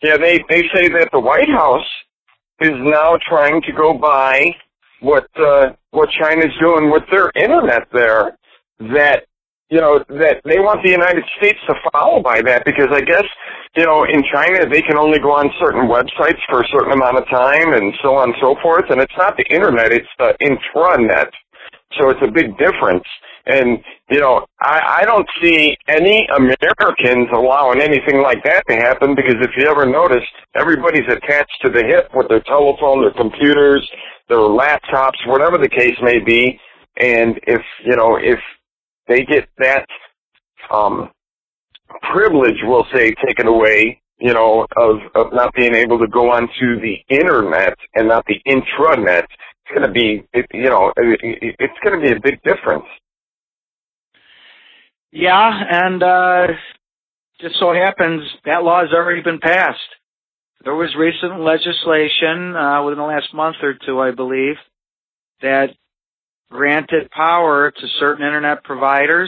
Yeah, they, they say that the White House is now trying to go by what uh, what China's doing with their internet there, that, you know, that they want the United States to follow by that, because I guess, you know, in China they can only go on certain websites for a certain amount of time and so on and so forth, and it's not the internet, it's the intranet, so it's a big difference. And, you know, I, I don't see any Americans allowing anything like that to happen, because if you ever notice, everybody's attached to the hip with their telephone, their computers, their laptops, whatever the case may be. And if, you know, if they get that um, privilege, we'll say, taken away, you know, of, of not being able to go onto the internet and not the intranet, it's going to be, it, you know, it, it's going to be a big difference. Yeah, and uh, just so happens that law has already been passed. There was recent legislation uh, within the last month or two, I believe, that granted power to certain internet providers,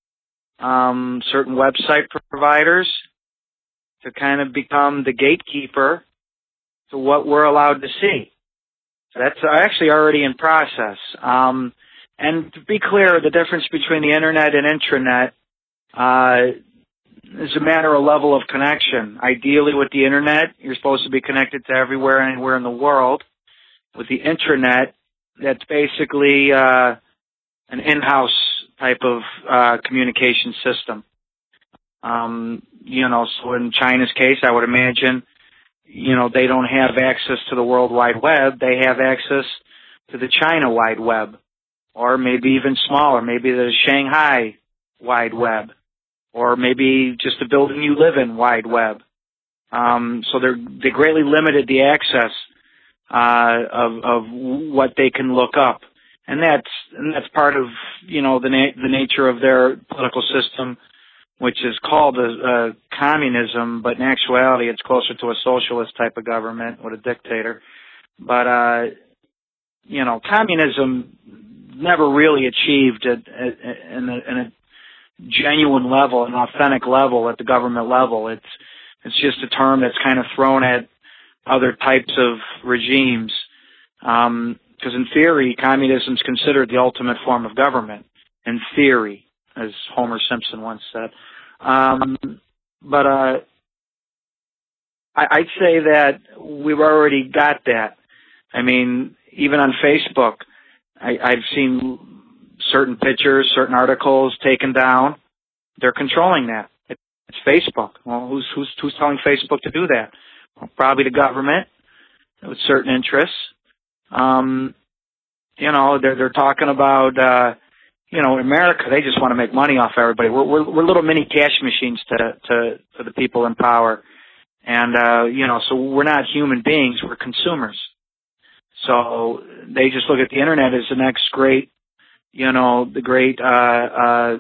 um, certain website providers, to kind of become the gatekeeper to what we're allowed to see. So that's actually already in process. Um, And to be clear, the difference between the internet and intranet uh, is a matter of level of connection. Ideally, with the internet, you're supposed to be connected to everywhere, anywhere in the world. With the intranet, that's basically uh, an in-house type of uh, communication system. Um, you know, so in China's case, I would imagine, you know, they don't have access to the World Wide Web. They have access to the China Wide Web. Or maybe even smaller, maybe the Shanghai Wide Web, or maybe just the building you live in Wide Web. Um, so they're they greatly limited the access uh, of of what they can look up, and that's and that's part of you know the na- the nature of their political system, which is called a, a communism, but in actuality it's closer to a socialist type of government with a dictator. But uh, you know, communism never really achieved it in a, in a genuine level, an authentic level at the government level. It's it's just a term that's kind of thrown at other types of regimes. Because um, in theory, communism is considered the ultimate form of government. In theory, as Homer Simpson once said. Um, but uh, I, I'd say that we've already got that. I mean, even on Facebook, I, I've seen certain pictures, certain articles taken down. They're controlling that. It, it's Facebook. Well, who's who's who's telling Facebook to do that? Well, probably the government with certain interests. Um, you know, they're they're talking about uh, you know, in America they just want to make money off everybody. We're we're, we're little mini cash machines to to to the people in power, and uh, you know, so we're not human beings. We're consumers. So they just look at the internet as the next great, you know, the great, uh, uh,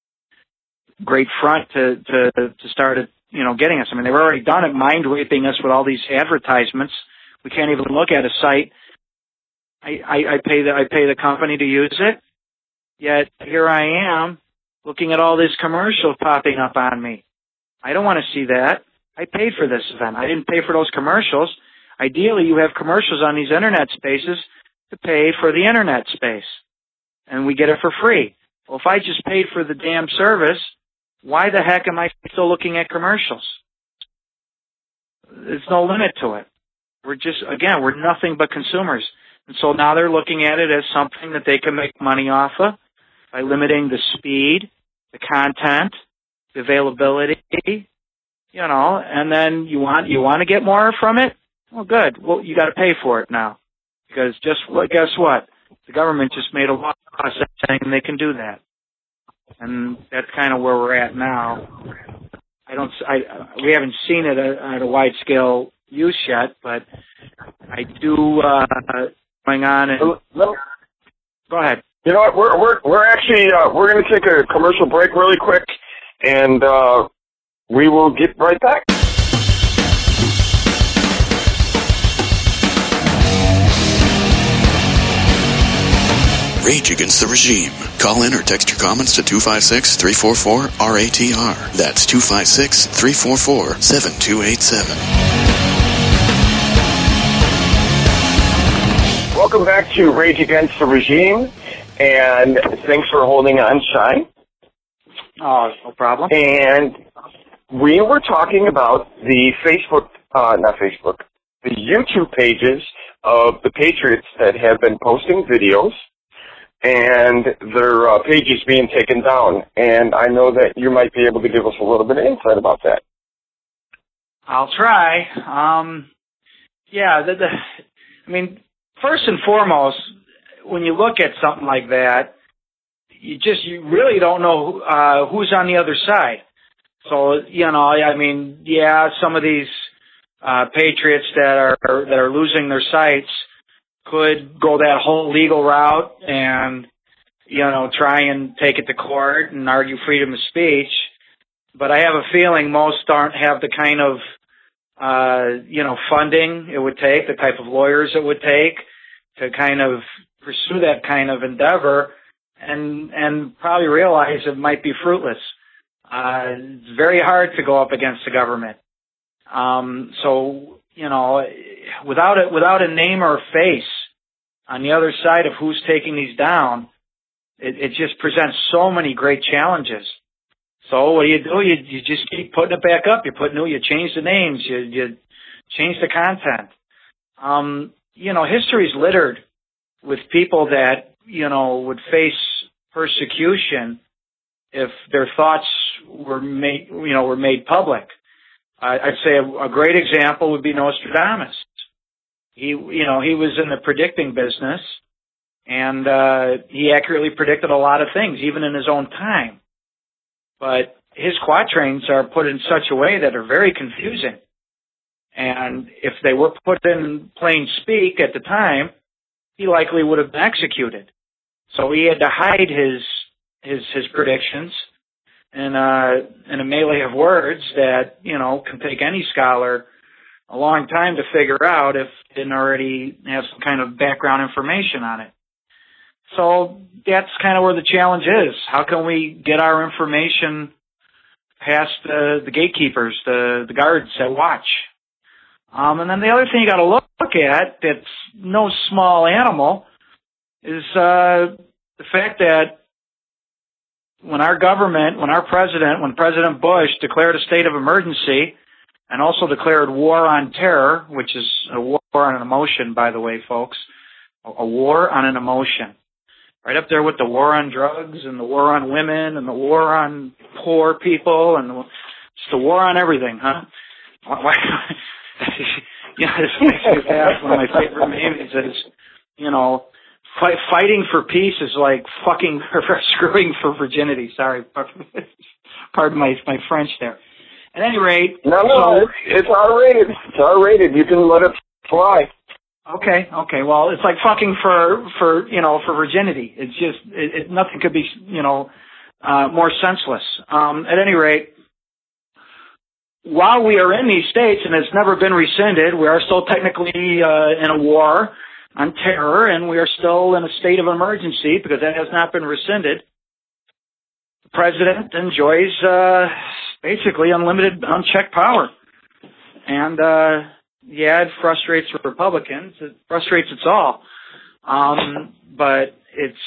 great front to, to, to start, it, you know, getting us. I mean, they've already done it, mind raping us with all these advertisements. We can't even look at a site. I, I, I pay the, I pay the company to use it. Yet here I am looking at all this commercial popping up on me. I don't want to see that. I paid for this event. I didn't pay for those commercials. Ideally, you have commercials on these internet spaces to pay for the internet space, and we get it for free. Well, if I just paid for the damn service, why the heck am I still looking at commercials? There's no limit to it. We're just, again, we're nothing but consumers. And so now they're looking at it as something that they can make money off of by limiting the speed, the content, the availability, you know, and then you want, you want to get more from it? Well, good. Well, you got to pay for it now, because just well, guess what? The government just made a law saying they can do that, and that's kind of where we're at now. I don't. I we haven't seen it at, at a wide scale use yet, but I do. Uh, going on and Go ahead. You know what? We're we're we're actually uh, we're going to take a commercial break really quick, and uh, we will get right back. Rage Against the Regime. Call in or text your comments to two five six, three four four, R A T R. That's two five six, three four four, seven two eight seven. Welcome back to Rage Against the Regime, and thanks for holding on, Shai. Oh, no problem. And we were talking about the Facebook, uh, not Facebook, the YouTube pages of the Patriots that have been posting videos and their uh, pages being taken down. And I know that you might be able to give us a little bit of insight about that. I'll try. Um, yeah, the, the, I mean, first and foremost, when you look at something like that, you just, you really don't know uh, who's on the other side. So, you know, I mean, yeah, some of these uh, patriots that are that are losing their sites could go that whole legal route and, you know, try and take it to court and argue freedom of speech. But I have a feeling most aren't have the kind of, uh, you know, funding it would take, the type of lawyers it would take to kind of pursue that kind of endeavor, and and probably realize it might be fruitless. Uh, it's very hard to go up against the government. Um, so, you know, without a, without a name or face on the other side of who's taking these down, it, it just presents so many great challenges. So what do you do? You, you just keep putting it back up. You put new, you change the names, you, you change the content. Um, you know, history's littered with people that, you know, would face persecution if their thoughts were made, you know, were made public. I, I'd say a, a great example would be Nostradamus. He, you know, he was in the predicting business, and uh, he accurately predicted a lot of things, even in his own time. But his quatrains are put in such a way that are very confusing. And if they were put in plain speak at the time, he likely would have been executed. So he had to hide his his his predictions in a, in a melee of words that, you know, can take any scholar a long time to figure out if they didn't already have some kind of background information on it. So that's kind of where the challenge is. How can we get our information past the, the gatekeepers, the, the guards that watch? Um, and then the other thing you got to look, look at that's no small animal is uh, the fact that when our government, when our president, when President Bush declared a state of emergency and also declared war on terror, which is a war on an emotion, by the way, folks, a war on an emotion. Right up there with the war on drugs and the war on women and the war on poor people and the, it's the war on everything, huh? Why, you know, this makes me laugh. One of my favorite memes is, you know, fight, fighting for peace is like fucking or screwing for virginity. Sorry, pardon my my French there. At any rate, no, no, so, it's R-rated. It's R-rated. You can let it fly. Okay, okay. Well, it's like fucking for, for you know, for virginity. It's just, it, it, nothing could be, you know, uh, more senseless. Um, at any rate, while we are in these states, and it's never been rescinded, we are still technically uh, in a war on terror, and we are still in a state of emergency because that has not been rescinded. The president enjoys uh, basically unlimited, unchecked power. And, uh, yeah, it frustrates Republicans. It frustrates us all. Um, but it's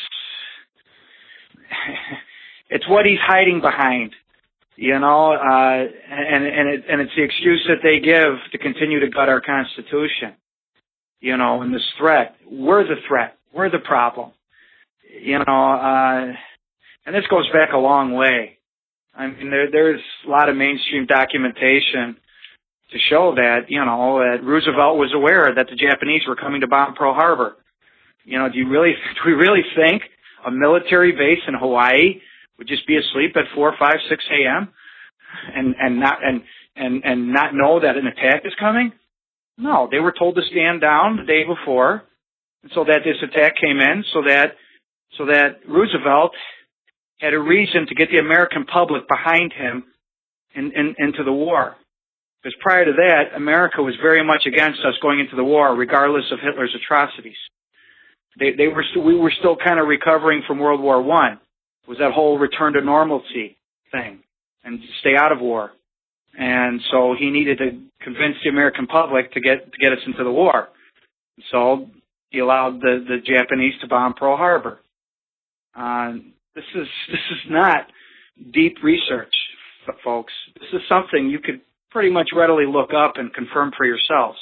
it's what he's hiding behind, you know, uh, and and, it, and it's the excuse that they give to continue to gut our Constitution, you know, and this threat. We're the threat. We're the problem, you know, uh, and this goes back a long way. I mean, there, there's a lot of mainstream documentation to show that, you know, that Roosevelt was aware that the Japanese were coming to bomb Pearl Harbor. You know, do you really, do we really think a military base in Hawaii would just be asleep at four, five, six a.m. and and not and and and not know that an attack is coming? No, they were told to stand down the day before, so that this attack came in, so that so that Roosevelt had a reason to get the American public behind him in, in, into the war. Because prior to that, America was very much against us going into the war, regardless of Hitler's atrocities. they, they were st- we were still kind of recovering from World War One. It was that whole return to normalcy thing and stay out of war. And so he needed to convince the American public to get to get us into the war. So he allowed the, the Japanese to bomb Pearl Harbor. Uh, this is this is not deep research, folks. This is something you could pretty much readily look up and confirm for yourselves.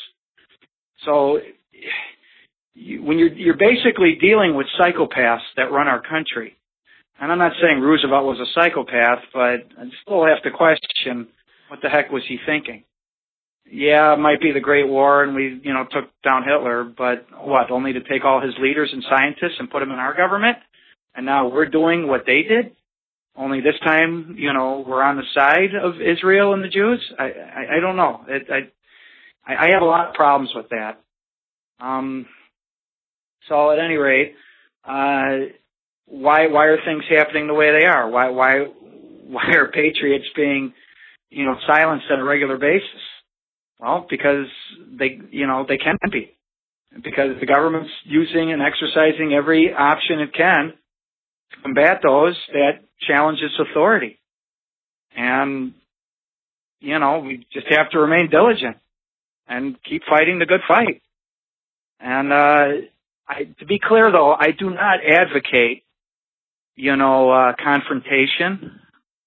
So you, when you're you're basically dealing with psychopaths that run our country, and I'm not saying Roosevelt was a psychopath, but I still have to question, what the heck was he thinking? Yeah, it might be the Great War, and we, you know, took down Hitler, but what, only to take all his leaders and scientists and put them in our government? And now we're doing what they did? Only this time, you know, we're on the side of Israel and the Jews? I, I, I don't know. It, I, I have a lot of problems with that. Um, so at any rate, uh, why, why are things happening the way they are? Why, why, why are patriots being, you know, silenced on a regular basis? Well, because they, you know, they can be. Because the government's using and exercising every option it can to combat those that challenge its authority. And, you know, we just have to remain diligent and keep fighting the good fight. And uh, I, to be clear, though, I do not advocate, you know, uh, confrontation.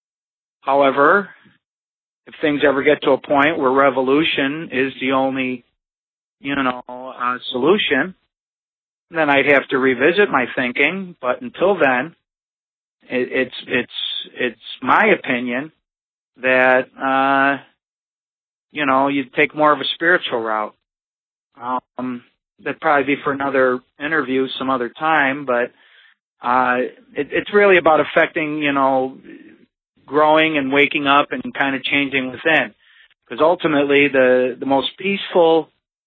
However, if things ever get to a point where revolution is the only, you know, uh, solution, then I'd have to revisit my thinking. But until then, it, it's it's it's my opinion that uh, you know, you take more of a spiritual route. Um, that'd probably be for another interview some other time. But uh, it, it's really about affecting, you know, growing and waking up and kind of changing within. Because ultimately, the the most peaceful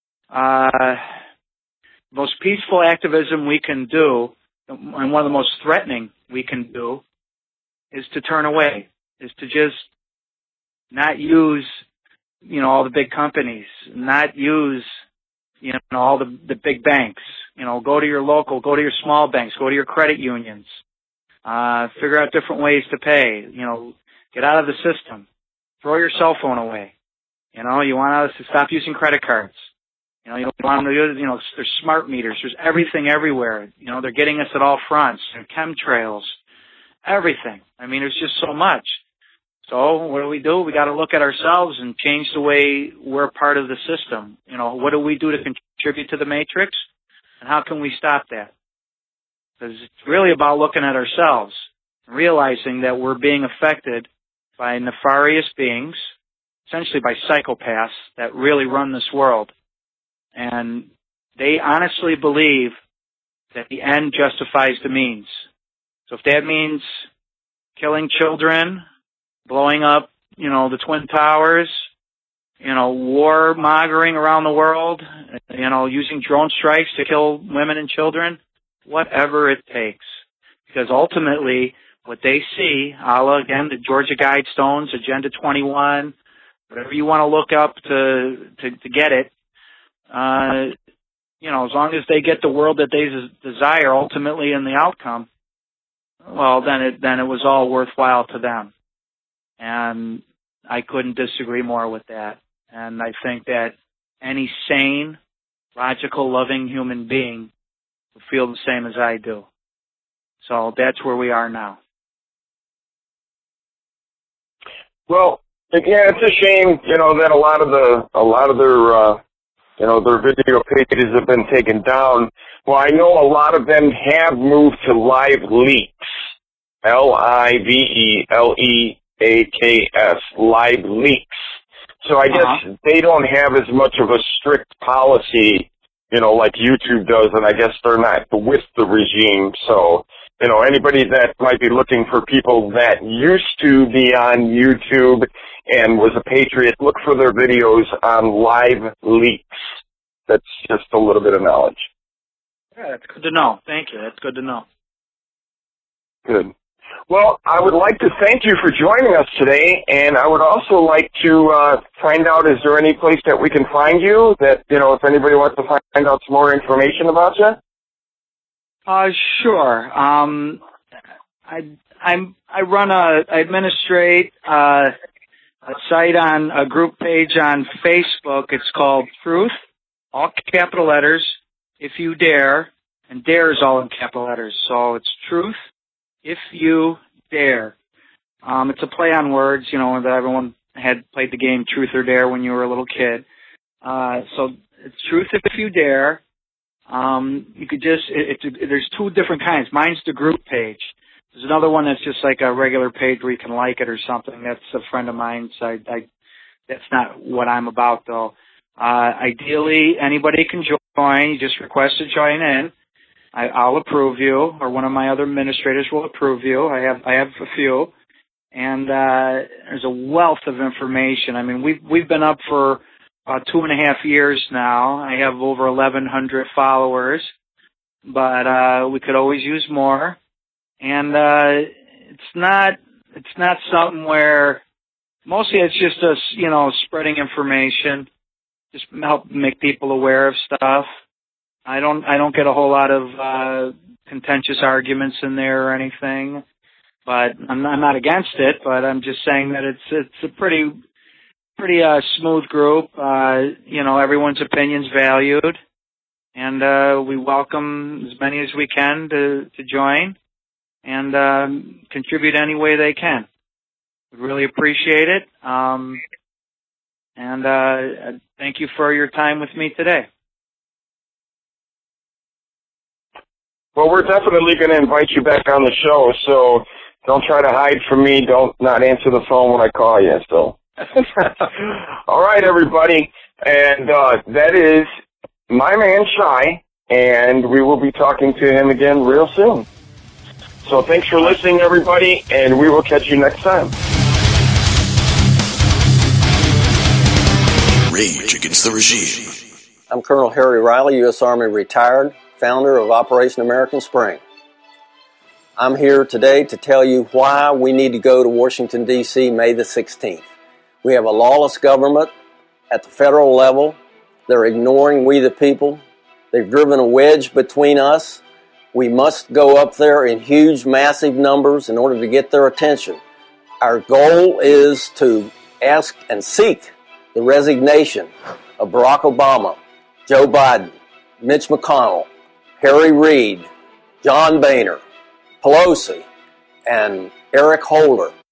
uh, most peaceful activism we can do, and one of the most threatening we can do, is to turn away, is to just not use, you know, all the big companies, not use, you know, all the, the big banks. You know, go to your local, go to your small banks, go to your credit unions, uh, figure out different ways to pay, you know, get out of the system, throw your cell phone away. You know, you want us to stop using credit cards. You know, you want them to use, you know, there's smart meters. There's everything everywhere. You know, they're getting us at all fronts. There are chemtrails, everything. I mean, there's just so much. So what do we do? We got to look at ourselves and change the way we're part of the system. You know, what do we do to contribute to the matrix? And how can we stop that? Because it's really about looking at ourselves, realizing that we're being affected by nefarious beings, essentially by psychopaths that really run this world. And they honestly believe that the end justifies the means. So if that means killing children, blowing up, you know, the Twin Towers, you know, war mongering around the world, you know, using drone strikes to kill women and children, whatever it takes. Because ultimately, what they see, a la, again, the Georgia Guidestones, Agenda twenty-one, whatever you want to look up to, to, to get it, uh, you know, as long as they get the world that they desire ultimately in the outcome, well, then it, then it was all worthwhile to them. And I couldn't disagree more with that. And I think that any sane, logical, loving human being would feel the same as I do. So that's where we are now. Well, yeah, it's a shame, you know, that a lot of the, a lot of their, uh, you know, their video pages have been taken down. Well, I know a lot of them have moved to Live Leaks, L I V E L E A K S, Live Leaks. So I guess uh-huh. they don't have as much of a strict policy, you know, like YouTube does, and I guess they're not with the regime. So, you know, anybody that might be looking for people that used to be on YouTube and was a patriot, look for their videos on Live Leaks. That's just a little bit of knowledge. Yeah, that's good to know. Thank you. That's good to know. Good. Well, I would like to thank you for joining us today, and I would also like to uh, find out, is there any place that we can find you that, you know, if anybody wants to find out some more information about you? Uh, sure. Um, I I'm I run a I administrate uh, a site on a group page on Facebook. It's called Truth, all capital letters, If You Dare, and Dare is all in capital letters. So it's Truth, If You Dare. Um, it's a play on words, you know, that everyone had played the game Truth or Dare when you were a little kid. Uh, so it's Truth If You Dare. Um, you could just, it, it, it, there's two different kinds. Mine's the group page. There's another one that's just like a regular page where you can like it or something. That's a friend of mine, so I, I, that's not what I'm about, though. Uh, ideally, anybody can join. You just request to join in. I, I'll approve you, or one of my other administrators will approve you. I have, I have a few. And uh, there's a wealth of information. I mean, we've, we've been up for about two and a half years now. I have over eleven hundred followers, but uh, we could always use more. And uh, it's not it's not something where mostly it's just us, you know, spreading information, just help make people aware of stuff. I don't I don't get a whole lot of uh, contentious arguments in there or anything, but I'm, I'm not against it. But I'm just saying that it's it's a pretty pretty uh, smooth group. Uh, you know, everyone's opinion's valued, and uh, we welcome as many as we can to, to join and um, contribute any way they can. We really appreciate it. Um, and uh, thank you for your time with me today. Well, we're definitely going to invite you back on the show, so don't try to hide from me. Don't not answer the phone when I call you, so. All right, everybody, and uh, that is my man Shai, and we will be talking to him again real soon. So thanks for listening, everybody, and we will catch you next time. Rage Against the Regime. I'm Colonel Harry Riley, U S Army retired, founder of Operation American Spring. I'm here today to tell you why we need to go to Washington, D C May the sixteenth. We have a lawless government at the federal level. They're ignoring we the people. They've driven a wedge between us. We must go up there in huge, massive numbers in order to get their attention. Our goal is to ask and seek the resignation of Barack Obama, Joe Biden, Mitch McConnell, Harry Reid, John Boehner, Pelosi, and Eric Holder.